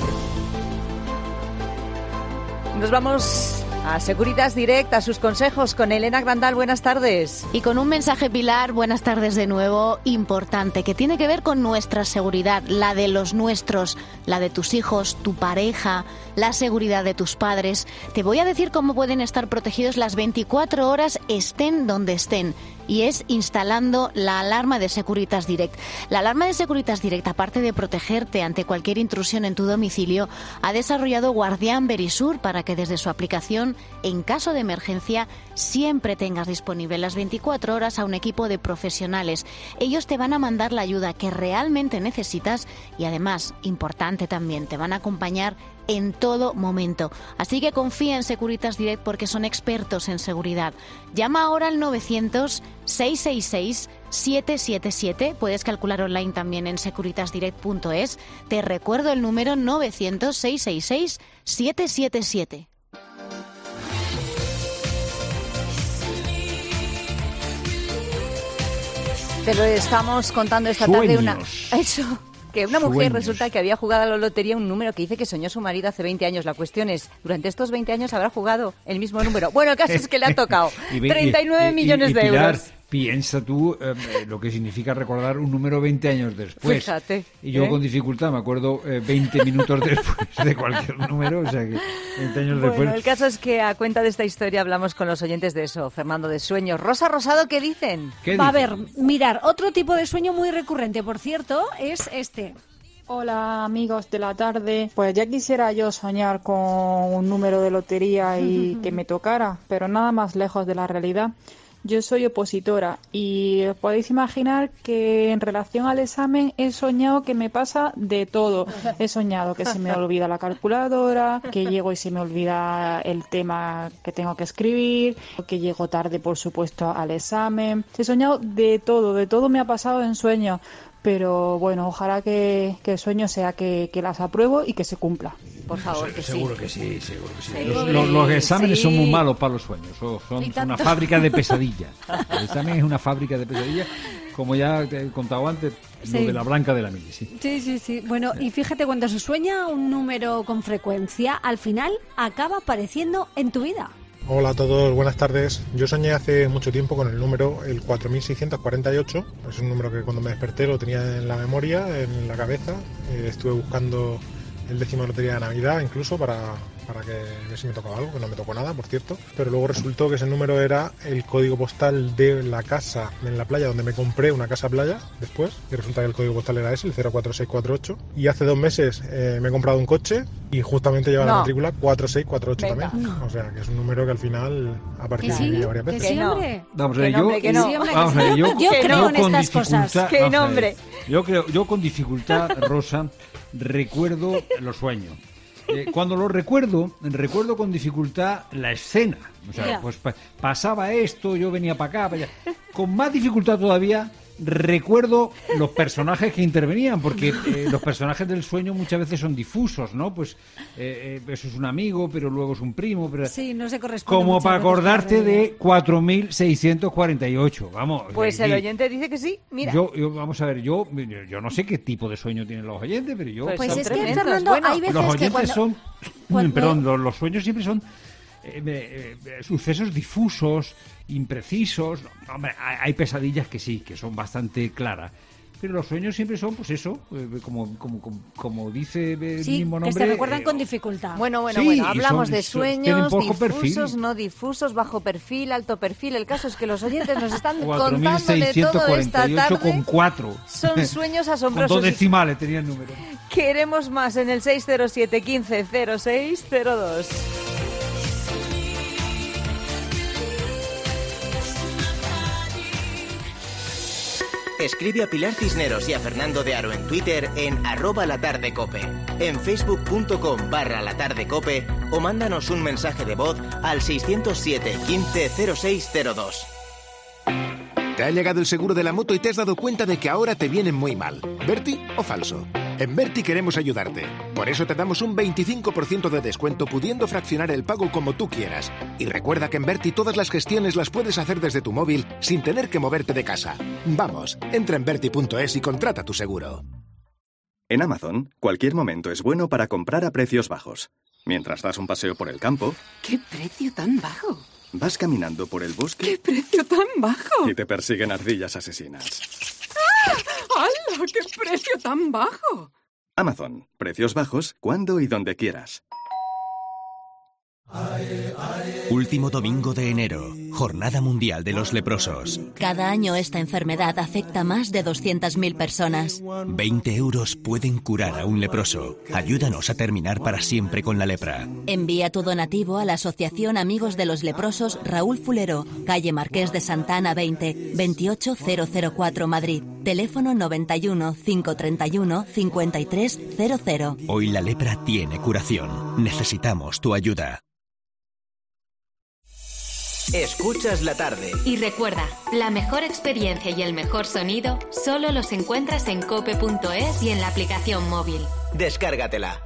Nos vamos a Securitas Direct, a sus consejos con Elena Grandal. Buenas tardes. Y con un mensaje, Pilar, buenas tardes de nuevo, importante, que tiene que ver con nuestra seguridad, la de los nuestros, la de tus hijos, tu pareja, la seguridad de tus padres. Te voy a decir cómo pueden estar protegidos las veinticuatro horas, estén donde estén. Y es instalando la alarma de Securitas Direct. La alarma de Securitas Direct, aparte de protegerte ante cualquier intrusión en tu domicilio, ha desarrollado Guardián Verisur para que desde su aplicación, en caso de emergencia, siempre tengas disponible las veinticuatro horas a un equipo de profesionales. Ellos te van a mandar la ayuda que realmente necesitas y además, importante también, te van a acompañar en todo momento. Así que confía en Securitas Direct porque son expertos en seguridad. Llama ahora al novecientos, seiscientos sesenta y seis, setecientos setenta y siete. Puedes calcular online también en securitas direct punto es. Te recuerdo el número novecientos, seiscientos sesenta y seis, setecientos setenta y siete. Te lo estamos contando esta tarde. Una... Sueños. Eso. Que una mujer Sueños. resulta que había jugado a la lotería un número que dice que soñó su marido hace veinte años. La cuestión es, ¿durante estos veinte años habrá jugado el mismo número? Bueno, el caso es que le ha tocado Y ve- treinta y nueve y- y- millones y de Pilar, euros. Piensa tú eh, lo que significa recordar un número veinte años después. Fíjate, Y yo ¿eh? con dificultad me acuerdo eh, veinte minutos después de cualquier número, o sea que veinte años Bueno, después. el caso es que a cuenta de esta historia hablamos con los oyentes de eso. Fernando de Sueños. Rosa Rosado, ¿qué dicen? ¿Qué Va a dicen? ver, mirar, otro tipo de sueño muy recurrente, por cierto, es este. Hola amigos de la tarde, pues ya quisiera yo soñar con un número de lotería y que me tocara, pero nada más lejos de la realidad. Yo soy opositora y os podéis imaginar que en relación al examen he soñado que me pasa de todo. He soñado que se me olvida la calculadora, que llego y se me olvida el tema que tengo que escribir, que llego tarde por supuesto al examen. He soñado de todo, de todo me ha pasado en sueños. Pero bueno, ojalá que, que el sueño sea que, que las apruebo y que se cumpla. Por favor, que seguro sí. que sí, seguro que sí. Sí, Los, los- los exámenes sí. son muy malos para los sueños, son, son Y una tanto. fábrica de pesadillas. El examen es una fábrica de pesadillas, como ya te he contado antes, Sí. lo de la blanca de la mili, sí. Sí, sí, sí. Bueno, y fíjate, cuando se sueña un número con frecuencia, al final acaba apareciendo en tu vida. Hola a todos, buenas tardes. Yo soñé hace mucho tiempo con el número el cuatro mil seiscientos cuarenta y ocho. Es un número que cuando me desperté lo tenía en la memoria, en la cabeza. Eh, estuve buscando el décimo de lotería de Navidad incluso para, para que ver si me tocaba algo, que no me tocó nada, por cierto. Pero luego resultó que ese número era el código postal de la casa en la playa donde me compré una casa playa después. Y resulta que el código postal era ese, el cero cuatro seis cuatro ocho. Y hace dos meses eh, me he comprado un coche y justamente lleva No. la matrícula cuatro seis cuatro ocho Venga. también. O sea, que es un número que al final ha aparecido Que en mi sí, vida varias que veces. sí, no. hombre. Vamos a ver, Que yo, nombre, que no. Sí, hombre, vamos a ver, que yo, sí. Yo creo en con estas cosas. dificultad- Que vamos a ver, nombre. Yo creo, yo con dificultad, Rosa, recuerdo los sueños. Eh, cuando lo recuerdo, recuerdo con dificultad la escena. O sea, Ya. pues pa- pasaba esto, yo venía para acá, para allá. Con más dificultad todavía recuerdo los personajes que intervenían, porque eh, los personajes del sueño muchas veces son difusos, ¿no? Pues eh, eh, eso es un amigo, pero luego es un primo, pero... Sí, no se corresponde. Como muchas para veces con la acordarte realidad. de cuatro mil seiscientos cuarenta y ocho, vamos. Pues eh, el y- oyente dice que sí. Mira. yo, yo- vamos a ver, yo, yo no sé qué tipo de sueño tienen los oyentes, pero yo... Pues Pues son es que, tremendos. Fernando, Bueno, hay veces los que oyentes cuando... son... cuando- Perdón, los, los sueños siempre son eh, eh, eh, sucesos difusos, imprecisos. No, hombre, hay, hay pesadillas que sí, que son bastante claras. Pero los sueños siempre son, pues eso, eh, como, como, como, como dice el sí, mismo nombre. que se recuerdan eh, con dificultad. Bueno, bueno, sí, bueno, y hablamos son- de son- tienen sueños, poco difusos, perfil. no difusos, bajo perfil, alto perfil. El caso es que los oyentes nos están cuatro mil contando de seiscientos todo cuarenta esta y ocho tarde. con cuatro. Son sueños Con asombrosos. dos decimales tenía el número. Queremos más en el seis cero siete, quince, cero seis cero dos. Escribe a Pilar Cisneros y a Fernando de Aro en Twitter en arroba latardecope, en facebook.com barra latardecope o mándanos un mensaje de voz al seiscientos siete, quince, cero seis cero dos. Te ha llegado el seguro de la moto y te has dado cuenta de que ahora te vienen muy mal. ¿Verti o falso? En Verti queremos ayudarte. Por eso te damos un veinticinco por ciento de descuento pudiendo fraccionar el pago como tú quieras. Y recuerda que en Verti todas las gestiones las puedes hacer desde tu móvil sin tener que moverte de casa. Vamos, entra en verti punto es y contrata tu seguro. En Amazon, cualquier momento es bueno para comprar a precios bajos. Mientras das un paseo por el campo, ¡Qué precio tan bajo! vas caminando por el bosque ¡Qué precio tan bajo! y te persiguen ardillas asesinas. ¡Ah! ¡Hala! ¡Qué precio tan bajo! Amazon, precios bajos cuando y donde quieras. Último domingo de enero, Jornada Mundial de los Leprosos. Cada año esta enfermedad afecta a más de doscientas mil personas. veinte euros pueden curar a un leproso. Ayúdanos a terminar para siempre con la lepra. Envía tu donativo a la Asociación Amigos de los Leprosos Raúl Fulero, calle Marqués de Santa Ana veinte, veintiocho mil cuatro Madrid. Teléfono noventa y uno, cinco treinta y uno, cincuenta y tres cero cero. Hoy la lepra tiene curación. Necesitamos tu ayuda. Escuchas la tarde. Y recuerda, la mejor experiencia y el mejor sonido solo los encuentras en cope punto es y en la aplicación móvil. Descárgatela.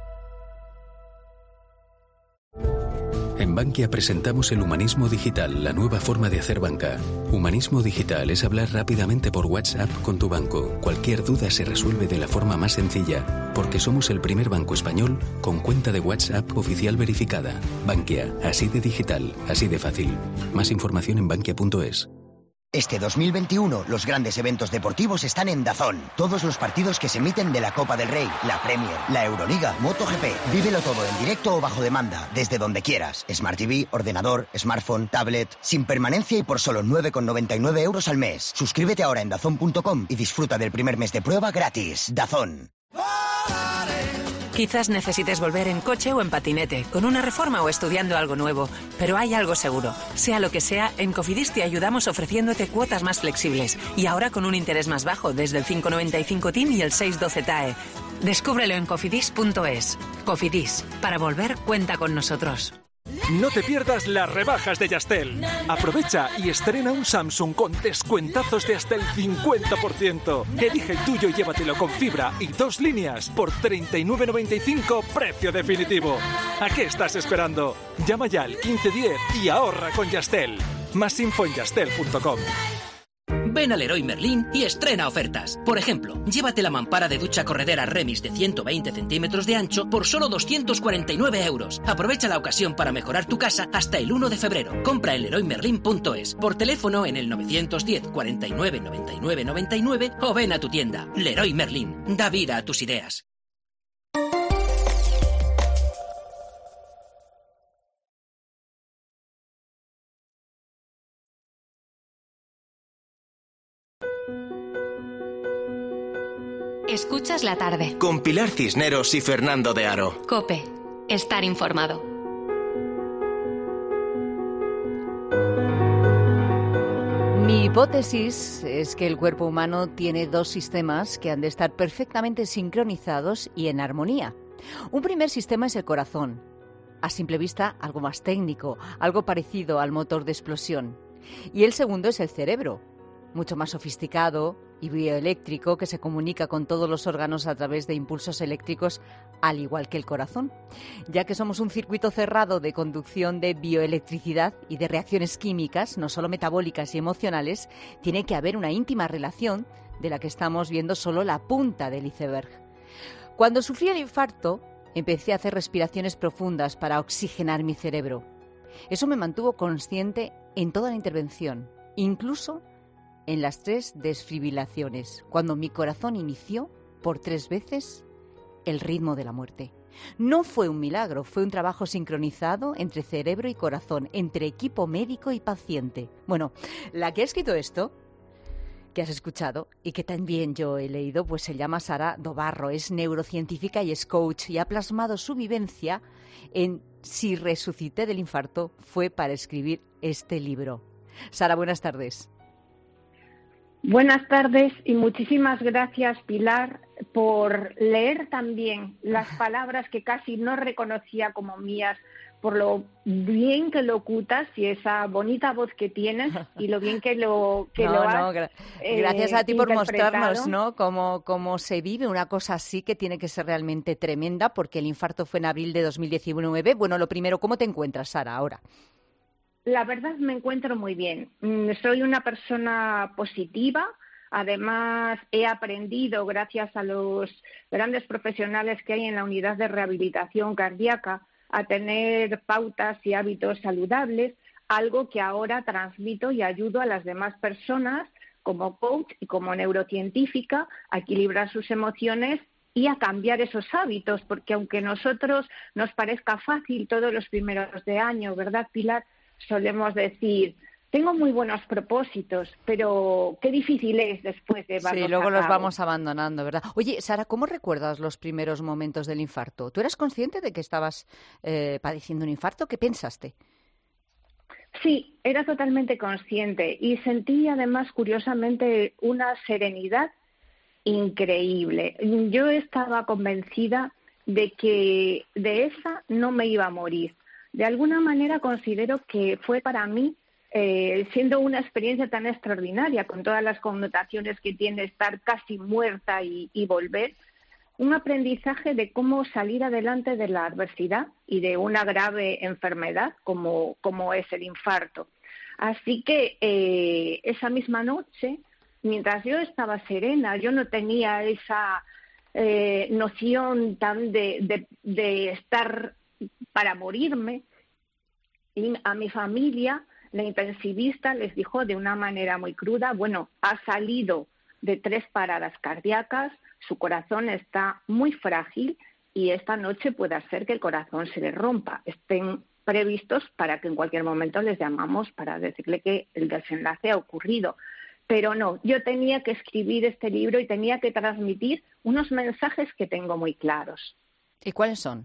En Bankia presentamos el humanismo digital, la nueva forma de hacer banca. Humanismo digital es hablar rápidamente por WhatsApp con tu banco. Cualquier duda se resuelve de la forma más sencilla, porque somos el primer banco español con cuenta de WhatsApp oficial verificada. Bankia, así de digital, así de fácil. Más información en bankia punto es. Este dos mil veintiuno, los grandes eventos deportivos están en DAZN. Todos los partidos que se emiten de la Copa del Rey, la Premier, la Euroliga, MotoGP. Vívelo todo en directo o bajo demanda, desde donde quieras. Smart T V, ordenador, smartphone, tablet, sin permanencia y por solo nueve con noventa y nueve euros al mes. Suscríbete ahora en dazn punto com y disfruta del primer mes de prueba gratis. DAZN. Quizás necesites volver en coche o en patinete, con una reforma o estudiando algo nuevo, pero hay algo seguro. Sea lo que sea, en Cofidis te ayudamos ofreciéndote cuotas más flexibles y ahora con un interés más bajo desde el cinco noventa y cinco T I M y el seis doce T A E. Descúbrelo en cofidis punto es. Cofidis, para volver cuenta con nosotros. No te pierdas las rebajas de Yastel. Aprovecha y estrena un Samsung con descuentazos de hasta el cincuenta por ciento. Elige el tuyo y llévatelo con fibra y dos líneas por treinta y nueve noventa y cinco, precio definitivo. ¿A qué estás esperando? Llama ya al quince diez y ahorra con Yastel. Más info en yastel punto com. Ven al Leroy Merlin y estrena ofertas. Por ejemplo, llévate la mampara de ducha corredera Remis de ciento veinte centímetros de ancho por solo doscientos cuarenta y nueve euros. Aprovecha la ocasión para mejorar tu casa hasta el uno de febrero. Compra en leroy merlin punto es, por teléfono en el novecientos diez, cuarenta y nueve, noventa y nueve, noventa y nueve o ven a tu tienda. Leroy Merlin, da vida a tus ideas. Escuchas la tarde. Con Pilar Cisneros y Fernando de Aro. Cope, estar informado. Mi hipótesis es que el cuerpo humano tiene dos sistemas que han de estar perfectamente sincronizados y en armonía. Un primer sistema es el corazón. A simple vista, algo más técnico, algo parecido al motor de explosión. Y el segundo es el cerebro, mucho más sofisticado y bioeléctrico, que se comunica con todos los órganos a través de impulsos eléctricos, al igual que el corazón. Ya que somos un circuito cerrado de conducción de bioelectricidad y de reacciones químicas, no solo metabólicas y emocionales, tiene que haber una íntima relación de la que estamos viendo solo la punta del iceberg. Cuando sufrí el infarto, empecé a hacer respiraciones profundas para oxigenar mi cerebro. Eso me mantuvo consciente en toda la intervención, incluso en las tres desfibrilaciones, cuando mi corazón inició por tres veces el ritmo de la muerte. No fue un milagro, fue un trabajo sincronizado entre cerebro y corazón, entre equipo médico y paciente. Bueno, la que ha escrito esto, que has escuchado y que también yo he leído, pues se llama Sara Dobarro, es neurocientífica y es coach y ha plasmado su vivencia en Si resucité del infarto fue para escribir este libro. Sara, buenas tardes. Buenas tardes y muchísimas gracias, Pilar, por leer también las palabras que casi no reconocía como mías, por lo bien que locutas y esa bonita voz que tienes y lo bien que lo que no, lo has no, gra- eh, Gracias a ti por interpretado. mostrarnos, ¿no?, cómo, cómo se vive una cosa así que tiene que ser realmente tremenda, porque el infarto fue en abril de dos mil diecinueve. Bueno, lo primero, ¿cómo te encuentras, Sara, ahora? La verdad me encuentro muy bien. Mm, Soy una persona positiva. Además, he aprendido, gracias a los grandes profesionales que hay en la unidad de rehabilitación cardíaca, a tener pautas y hábitos saludables, algo que ahora transmito y ayudo a las demás personas como coach y como neurocientífica a equilibrar sus emociones y a cambiar esos hábitos, porque aunque a nosotros nos parezca fácil todos los primeros de año, ¿verdad, Pilar? Solemos decir, tengo muy buenos propósitos, pero qué difícil es después de llevarlos Sí, luego a los cabo. vamos abandonando, ¿verdad? Oye, Sara, ¿cómo recuerdas los primeros momentos del infarto? ¿Tú eras consciente de que estabas eh, padeciendo un infarto? ¿Qué pensaste? Sí, era totalmente consciente y sentí además, curiosamente, una serenidad increíble. Yo estaba convencida de que de esa no me iba a morir. De alguna manera considero que fue para mí, eh, siendo una experiencia tan extraordinaria, con todas las connotaciones que tiene estar casi muerta y, y volver, un aprendizaje de cómo salir adelante de la adversidad y de una grave enfermedad como, como es el infarto. Así que eh, esa misma noche, mientras yo estaba serena, yo no tenía esa eh, noción tan de, de, de estar para morirme, y a mi familia, la intensivista les dijo de una manera muy cruda, bueno, ha salido de tres paradas cardíacas, su corazón está muy frágil y esta noche puede ser que el corazón se le rompa. Estén previstos para que en cualquier momento les llamamos para decirle que el desenlace ha ocurrido. Pero no, yo tenía que escribir este libro y tenía que transmitir unos mensajes que tengo muy claros. ¿Y cuáles son?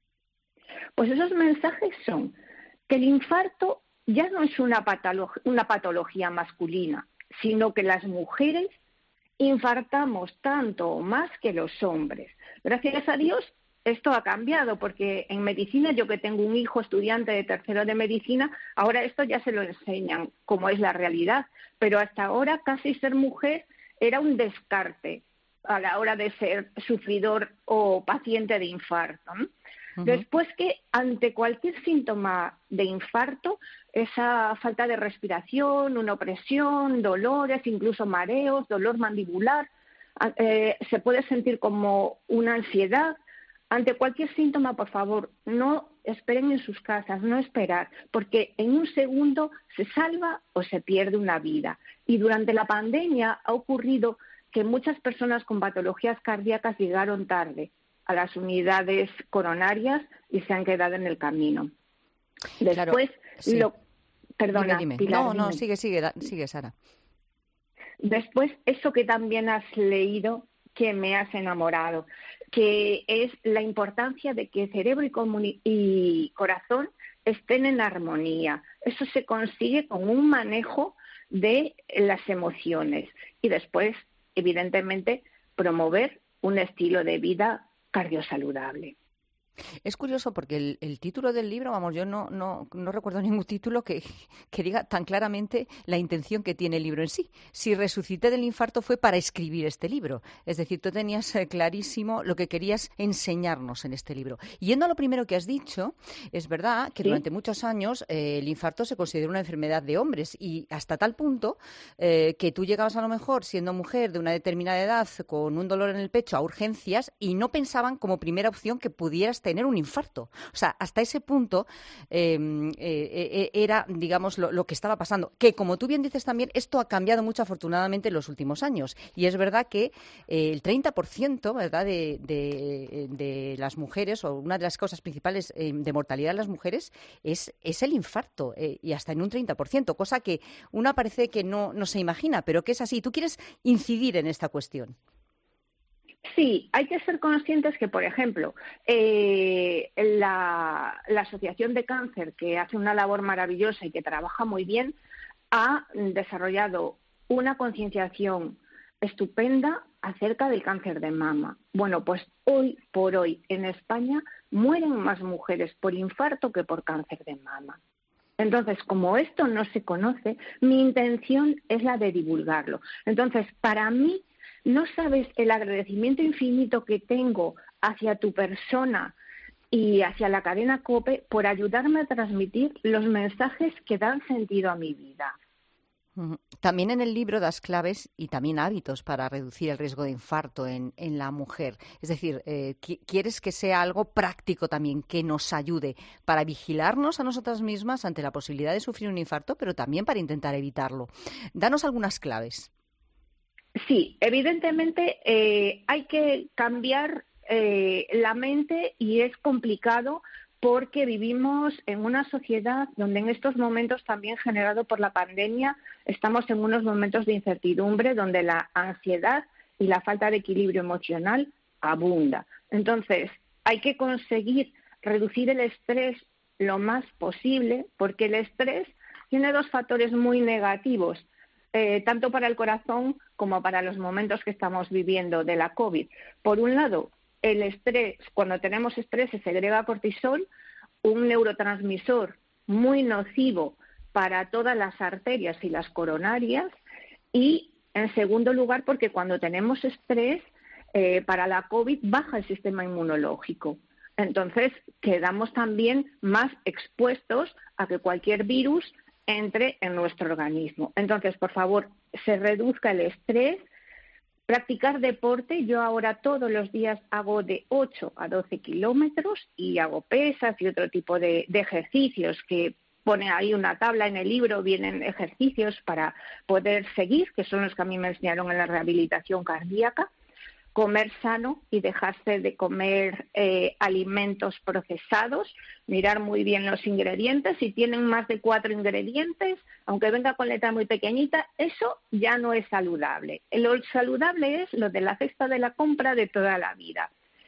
Pues esos mensajes son que el infarto ya no es una patología, una patología masculina, sino que las mujeres infartamos tanto o más que los hombres. Gracias a Dios esto ha cambiado, porque en medicina, yo que tengo un hijo estudiante de tercero de medicina, ahora esto ya se lo enseñan, como es la realidad, pero hasta ahora casi ser mujer era un descarte a la hora de ser sufridor o paciente de infarto, ¿no? Uh-huh. Después que ante cualquier síntoma de infarto, esa falta de respiración, una opresión, dolores, incluso mareos, dolor mandibular, eh, se puede sentir como una ansiedad. Ante cualquier síntoma, por favor, no esperen en sus casas, no esperar, porque en un segundo se salva o se pierde una vida. Y durante la pandemia ha ocurrido que muchas personas con patologías cardíacas llegaron tarde a las unidades coronarias y se han quedado en el camino. Después, claro, sí. lo, perdona, dime, dime. Pilar, no, no, dime. sigue, sigue, sigue, Sara. Después, eso que también has leído, que me has enamorado, que es la importancia de que cerebro y, comuni- y corazón estén en armonía. Eso se consigue con un manejo de las emociones y después, evidentemente, promover un estilo de vida cardiosaludable. Es curioso porque el, el título del libro, vamos, yo no, no, no recuerdo ningún título que, que diga tan claramente la intención que tiene el libro en sí. Si resucité del infarto fue para escribir este libro. Es decir, tú tenías eh, clarísimo lo que querías enseñarnos en este libro. Yendo a lo primero que has dicho, es verdad que ¿Sí? durante muchos años eh, el infarto se consideró una enfermedad de hombres y hasta tal punto eh, que tú llegabas a lo mejor siendo mujer de una determinada edad con un dolor en el pecho a urgencias y no pensaban como primera opción que pudieras tener un infarto. O sea, hasta ese punto eh, eh, era, digamos, lo, lo que estaba pasando. Que, como tú bien dices también, esto ha cambiado mucho afortunadamente en los últimos años. Y es verdad que eh, el treinta por ciento, ¿verdad?, de, de, de las mujeres, o una de las causas principales eh, de mortalidad de las mujeres es, es el infarto, eh, y hasta en un treinta por ciento, cosa que una parece que no, no se imagina, pero que es así. ¿Tú quieres incidir en esta cuestión? Sí, hay que ser conscientes que, por ejemplo, eh, la, la Asociación de Cáncer, que hace una labor maravillosa y que trabaja muy bien, ha desarrollado una concienciación estupenda acerca del cáncer de mama. Bueno, pues hoy por hoy en España mueren más mujeres por infarto que por cáncer de mama. Entonces, como esto no se conoce, mi intención es la de divulgarlo. Entonces, para mí, no sabes el agradecimiento infinito que tengo hacia tu persona y hacia la cadena COPE por ayudarme a transmitir los mensajes que dan sentido a mi vida. También en el libro das claves y también hábitos para reducir el riesgo de infarto en, en la mujer. Es decir, eh, quieres que sea algo práctico también, que nos ayude para vigilarnos a nosotras mismas ante la posibilidad de sufrir un infarto, pero también para intentar evitarlo. Danos algunas claves. Sí, evidentemente eh, hay que cambiar eh, la mente y es complicado porque vivimos en una sociedad donde en estos momentos, también generado por la pandemia, estamos en unos momentos de incertidumbre donde la ansiedad y la falta de equilibrio emocional abunda. Entonces, hay que conseguir reducir el estrés lo más posible, porque el estrés tiene dos factores muy negativos, eh, tanto para el corazón como para los momentos que estamos viviendo de la COVID. Por un lado, el estrés, cuando tenemos estrés se segrega cortisol, un neurotransmisor muy nocivo para todas las arterias y las coronarias, y en segundo lugar porque cuando tenemos estrés eh, para la COVID baja el sistema inmunológico. Entonces quedamos también más expuestos a que cualquier virus entre en nuestro organismo. Entonces, por favor, se reduzca el estrés. Practicar deporte, yo ahora todos los días hago de ocho a doce kilómetros y hago pesas y otro tipo de, de ejercicios que pone ahí una tabla en el libro, vienen ejercicios para poder seguir, que son los que a mí me enseñaron en la rehabilitación cardíaca. Comer sano y dejarse de comer eh, alimentos procesados, mirar muy bien los ingredientes. Si tienen más de cuatro ingredientes, aunque venga con letra muy pequeñita, eso ya no es saludable. Lo saludable es lo de la cesta de la compra de toda la vida.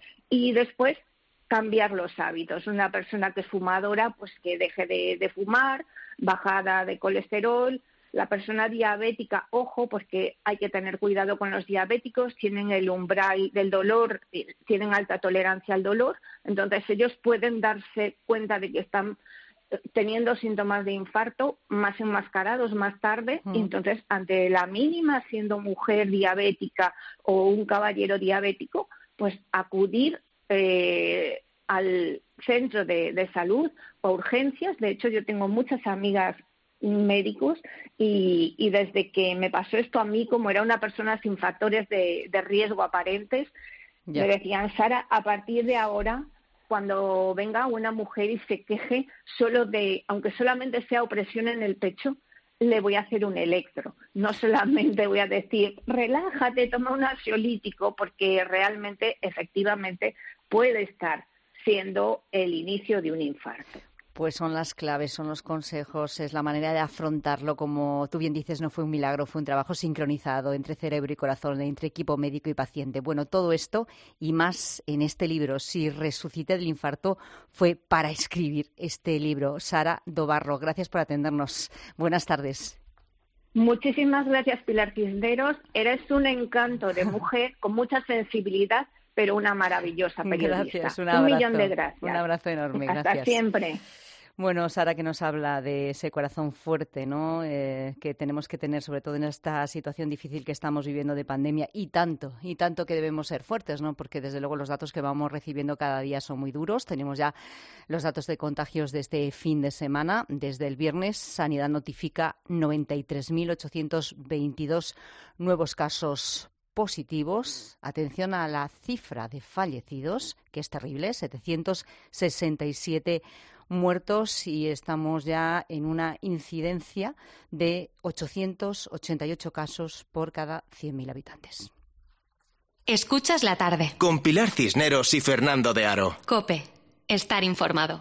Y después, cambiar los hábitos. Una persona que es fumadora, pues que deje de, de fumar, bajada de colesterol. La persona diabética, ojo, porque hay que tener cuidado con los diabéticos, tienen el umbral del dolor, tienen alta tolerancia al dolor, entonces ellos pueden darse cuenta de que están teniendo síntomas de infarto más enmascarados más tarde, mm. y entonces ante la mínima, siendo mujer diabética o un caballero diabético, pues acudir eh, al centro de, de salud o urgencias. De hecho, yo tengo muchas amigas médicos y, y desde que me pasó esto a mí, como era una persona sin factores de, de riesgo aparentes, ya. me decían, Sara, a partir de ahora, cuando venga una mujer y se queje solo de, aunque solamente sea opresión en el pecho, le voy a hacer un electro. No solamente voy a decir, relájate, toma un ansiolítico, porque realmente, efectivamente, puede estar siendo el inicio de un infarto. Pues son las claves, son los consejos, es la manera de afrontarlo. Como tú bien dices, no fue un milagro, fue un trabajo sincronizado entre cerebro y corazón, entre equipo médico y paciente. Bueno, todo esto y más en este libro, Si resucité del infarto, fue para escribir este libro. Sara Dobarro, gracias por atendernos. Buenas tardes. Muchísimas gracias, Pilar Cisneros. Eres un encanto de mujer con mucha sensibilidad, pero una maravillosa periodista. Gracias, un, un abrazo, millón de gracias. Un abrazo enorme, Hasta gracias. siempre. Bueno, Sara, que nos habla de ese corazón fuerte, ¿no? Eh, que tenemos que tener, sobre todo en esta situación difícil que estamos viviendo de pandemia, y tanto, y tanto que debemos ser fuertes, ¿no? Porque desde luego los datos que vamos recibiendo cada día son muy duros. Tenemos ya los datos de contagios de este fin de semana. Desde el viernes, Sanidad notifica noventa y tres mil ochocientos veintidós nuevos casos positivos. Atención a la cifra de fallecidos, que es terrible, setecientos sesenta y siete muertos, y estamos ya en una incidencia de ochocientos ochenta y ocho casos por cada cien mil habitantes. Escuchas la tarde. Con Pilar Cisneros y Fernando de Aro. COPE. Estar informado.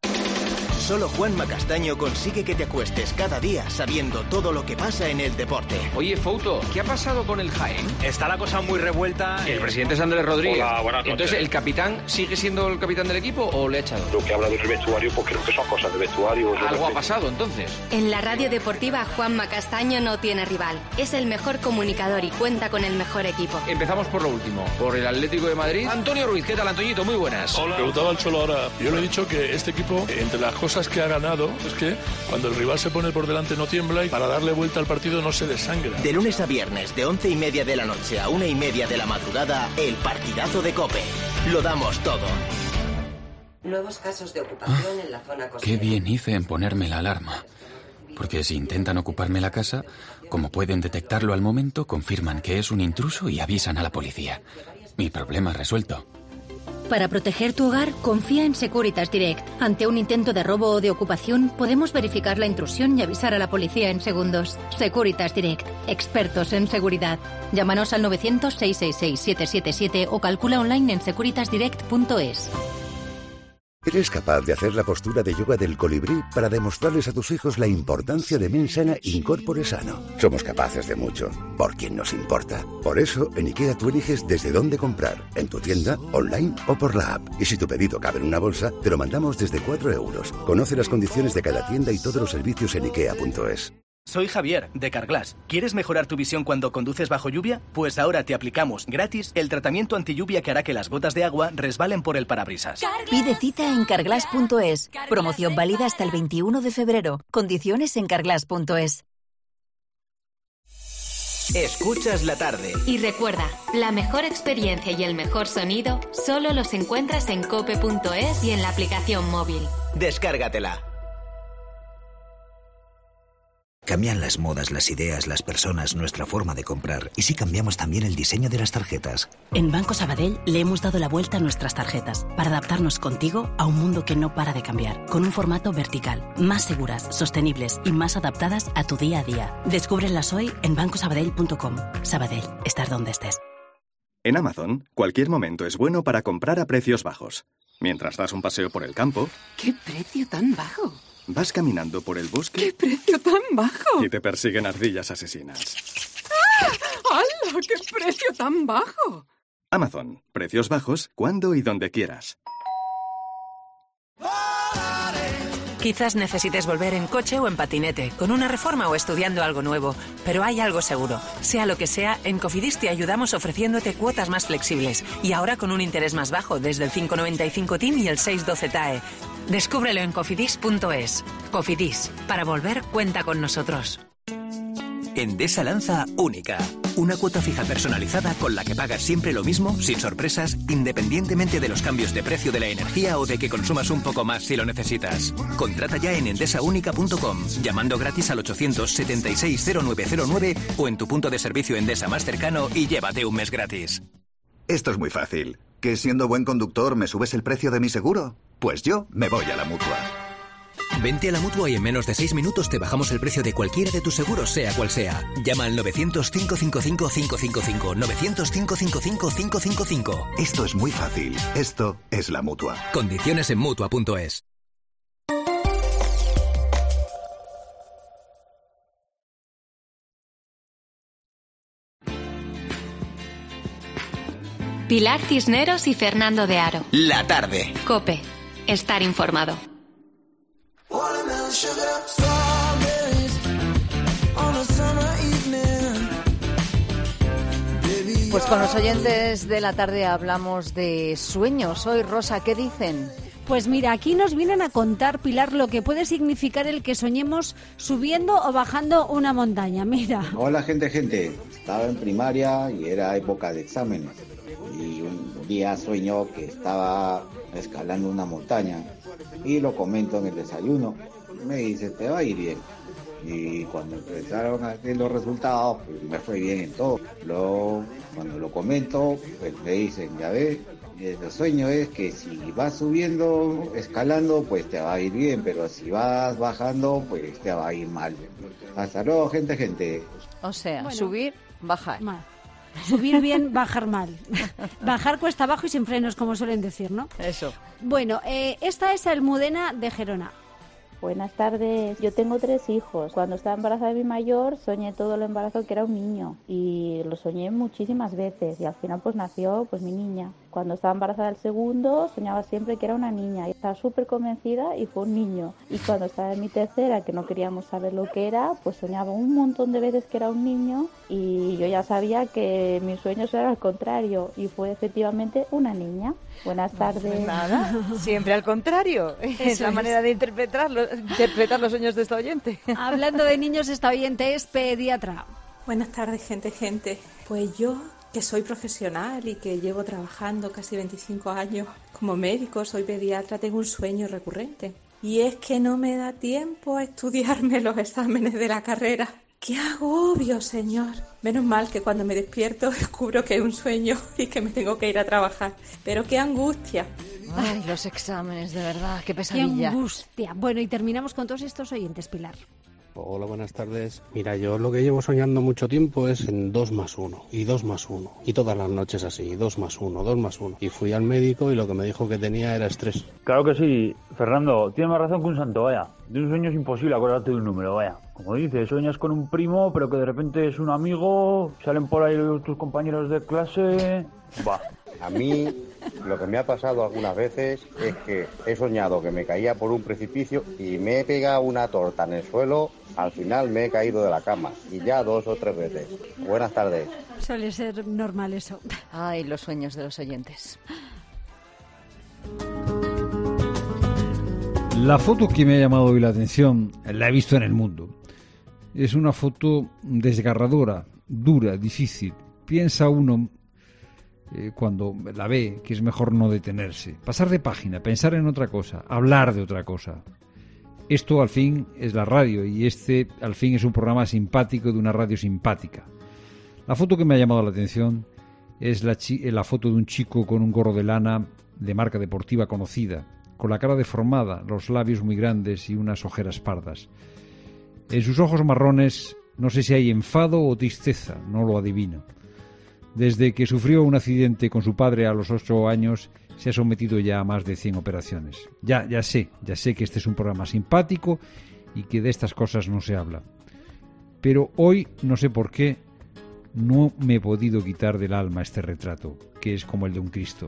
Solo Juanma Castaño consigue que te acuestes cada día sabiendo todo lo que pasa en el deporte. Oye, Fouto, ¿qué ha pasado con el Jaén? Está la cosa muy revuelta. El presidente es Andrés Rodríguez. Hola, buenas noches. Entonces, ¿el capitán sigue siendo el capitán del equipo o le ha echado? Lo que habla del vestuario, pues creo que son cosas de vestuario. Algo ha pasado, entonces. En la radio deportiva, Juanma Castaño no tiene rival. Es el mejor comunicador y cuenta con el mejor equipo. Empezamos por lo último, por el Atlético de Madrid. Antonio Ruiz, ¿qué tal, Antoñito? Muy buenas. Hola. Preguntaba al Cholo ahora. Yo le he dicho que este equipo, entre las cosas que ha ganado, es que cuando el rival se pone por delante no tiembla y para darle vuelta al partido no se desangra. De lunes a viernes, de once y media de la noche a una y media de la madrugada, el partidazo de COPE. Lo damos todo. Nuevos casos de ocupación en la zona costera. Qué bien hice en ponerme la alarma. Porque si intentan ocuparme la casa, como pueden detectarlo al momento, confirman que es un intruso y avisan a la policía. Mi problema resuelto. Para proteger tu hogar, confía en Securitas Direct. Ante un intento de robo o de ocupación, podemos verificar la intrusión y avisar a la policía en segundos. Securitas Direct, expertos en seguridad. Llámanos al novecientos, seiscientos sesenta y seis, setecientos setenta y siete o calcula online en securitas direct punto es. ¿Eres capaz de hacer la postura de yoga del colibrí para demostrarles a tus hijos la importancia de Mensana Incorpore Sano? Somos capaces de mucho, por quien nos importa. Por eso, en IKEA tú eliges desde dónde comprar, en tu tienda, online o por la app. Y si tu pedido cabe en una bolsa, te lo mandamos desde cuatro euros. Conoce las condiciones de cada tienda y todos los servicios en ikea punto es. Soy Javier, de Carglass. ¿Quieres mejorar tu visión cuando conduces bajo lluvia? Pues ahora te aplicamos gratis el tratamiento antilluvia que hará que las gotas de agua resbalen por el parabrisas. Pide cita en carglass punto es. Promoción válida hasta el veintiuno de febrero. Condiciones en carglass punto es. Escuchas la tarde. Y recuerda, la mejor experiencia y el mejor sonido solo los encuentras en cope punto es y en la aplicación móvil. Descárgatela. Cambian las modas, las ideas, las personas, nuestra forma de comprar. ¿Y si cambiamos también el diseño de las tarjetas? En Banco Sabadell le hemos dado la vuelta a nuestras tarjetas para adaptarnos contigo a un mundo que no para de cambiar, con un formato vertical, más seguras, sostenibles y más adaptadas a tu día a día. Descúbrelas hoy en banco sabadell punto com. Sabadell, estar donde estés. En Amazon, cualquier momento es bueno para comprar a precios bajos. Mientras das un paseo por el campo... ¡Qué precio tan bajo! Vas caminando por el bosque... ¡Qué precio tan bajo! Y te persiguen ardillas asesinas. ¡Ah! ¡Hala! ¡Qué precio tan bajo! Amazon. Precios bajos, cuando y donde quieras. Quizás necesites volver en coche o en patinete, con una reforma o estudiando algo nuevo, pero hay algo seguro. Sea lo que sea, en Cofidis te ayudamos ofreciéndote cuotas más flexibles y ahora con un interés más bajo desde el cinco noventa y cinco T I M y el seis doce T A E. Descúbrelo en cofidis punto es. Cofidis, para volver cuenta con nosotros. Endesa lanza Única, una cuota fija personalizada con la que pagas siempre lo mismo, sin sorpresas, independientemente de los cambios de precio de la energía o de que consumas un poco más si lo necesitas. Contrata ya en endesa única punto com, llamando gratis al ochocientos setenta y seis cero nueve cero nueve o en tu punto de servicio Endesa más cercano y llévate un mes gratis. Esto es muy fácil. ¿Que siendo buen conductor me subes el precio de mi seguro? Pues yo me voy a la Mutua. Vente a la Mutua y en menos de seis minutos te bajamos el precio de cualquiera de tus seguros, sea cual sea. Llama al novecientos, cinco cinco cinco, cinco cinco cinco, novecientos, cinco cinco cinco, cinco cinco cinco. Esto es muy fácil. Esto es la Mutua. Condiciones en mutua punto es. Pilar Cisneros y Fernando de Aro. La tarde. COPE. Estar informado. Pues con los oyentes de la tarde hablamos de sueños. Hoy, Rosa, ¿qué dicen? Pues mira, aquí nos vienen a contar, Pilar, lo que puede significar el que soñemos subiendo o bajando una montaña. Mira. Hola, gente, gente. Estaba en primaria y era época de exámenes. Y un día sueño que estaba escalando una montaña y lo comento en el desayuno. Me dice, te va a ir bien. Y cuando empezaron a hacer los resultados, pues me fue bien en todo. Luego, cuando lo comento, pues me dicen, ya ves, el sueño es que si vas subiendo, escalando, pues te va a ir bien, pero si vas bajando, pues te va a ir mal. Hasta luego, gente, gente. O sea, Bueno. subir, bajar. Mal. Subir bien, bajar mal. Bajar cuesta abajo y sin frenos, como suelen decir, ¿no? Eso. Bueno, eh, esta es Almudena de Gerona. Buenas tardes, yo tengo tres hijos. Cuando estaba embarazada de mi mayor soñé todo el embarazo que era un niño y lo soñé muchísimas veces y al final pues nació pues mi niña. Cuando estaba embarazada del segundo soñaba siempre que era una niña y estaba súper convencida y fue un niño. Y cuando estaba en mi tercera, que no queríamos saber lo que era, pues soñaba un montón de veces que era un niño y yo ya sabía que mis sueños eran al contrario y fue efectivamente una niña. Buenas tardes. Nada, siempre al contrario. Es Eso la es. manera de interpretarlo, interpretar los sueños de esta oyente. Hablando de niños, esta oyente es pediatra. Buenas tardes, gente, gente. Pues yo, que soy profesional y que llevo trabajando casi veinticinco años como médico, soy pediatra, tengo un sueño recurrente. Y es que no me da tiempo a estudiarme los exámenes de la carrera. ¡Qué agobio, señor! Menos mal que cuando me despierto descubro que es un sueño y que me tengo que ir a trabajar. Pero qué angustia. Ay, los exámenes, de verdad, qué ¡Qué pesadilla. angustia! Bueno, y terminamos con todos estos oyentes, Pilar. Hola, buenas tardes. Mira, yo lo que llevo soñando mucho tiempo es en dos más uno, y dos más uno, y todas las noches así, dos más uno, dos más uno. Y fui al médico y lo que me dijo que tenía era estrés. Claro que sí, Fernando, tienes más razón que un santo, vaya. De un sueño es imposible acordarte de un número, vaya. Como dices, sueñas con un primo, pero que de repente es un amigo, salen por ahí tus compañeros de clase... Va. A mí lo que me ha pasado algunas veces es que he soñado que me caía por un precipicio y me he pegado una torta en el suelo, al final me he caído de la cama y ya dos o tres veces. Buenas tardes. Suele ser normal eso. Ay, los sueños de los oyentes. La foto que me ha llamado hoy la atención la he visto en El Mundo. Es una foto desgarradora, dura, difícil. Piensa uno, eh, cuando la ve, que es mejor no detenerse. Pasar de página, pensar en otra cosa, hablar de otra cosa. Esto, al fin, es la radio y este, al fin, es un programa simpático de una radio simpática. La foto que me ha llamado la atención es la, chi- la foto de un chico con un gorro de lana de marca deportiva conocida, con la cara deformada, los labios muy grandes y unas ojeras pardas. En sus ojos marrones no sé si hay enfado o tristeza, no lo adivino. Desde que sufrió un accidente con su padre a los ocho años, se ha sometido ya a más de cien operaciones. Ya, ya sé, ya sé que este es un programa simpático y que de estas cosas no se habla. Pero hoy, no sé por qué, no me he podido quitar del alma este retrato, que es como el de un Cristo.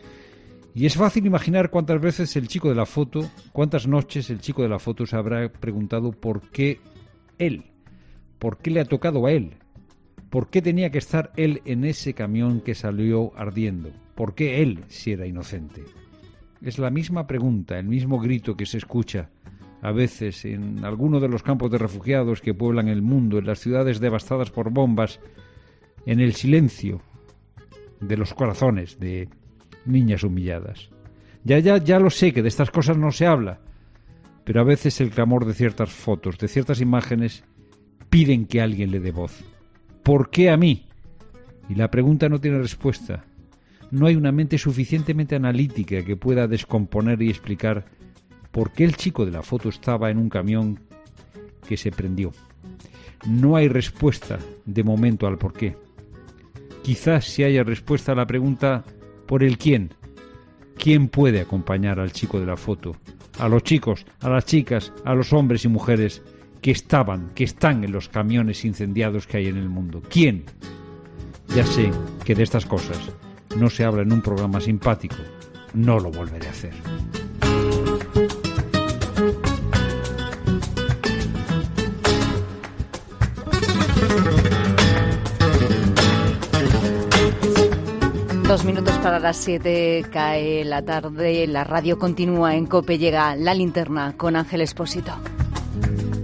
Y es fácil imaginar cuántas veces el chico de la foto, cuántas noches el chico de la foto se habrá preguntado por qué él, por qué le ha tocado a él, por qué tenía que estar él en ese camión que salió ardiendo, por qué él si era inocente. Es la misma pregunta, el mismo grito que se escucha a veces en alguno de los campos de refugiados que pueblan el mundo, en las ciudades devastadas por bombas, en el silencio de los corazones de niñas humilladas. Ya, ya, ya lo sé que de estas cosas no se habla, pero a veces el clamor de ciertas fotos, de ciertas imágenes, piden que alguien le dé voz. ¿Por qué a mí? Y la pregunta no tiene respuesta. No hay una mente suficientemente analítica que pueda descomponer y explicar por qué el chico de la foto estaba en un camión que se prendió. No hay respuesta de momento al por qué. Quizás sí haya respuesta a la pregunta por el quién. ¿Quién puede acompañar al chico de la foto? A los chicos, a las chicas, a los hombres y mujeres que estaban, que están en los camiones incendiados que hay en el mundo. ¿Quién? Ya sé que de estas cosas no se habla en un programa simpático. No lo volveré a hacer. Dos minutos para las siete, cae la tarde, la radio continúa en COPE, llega La Linterna con Ángel Expósito.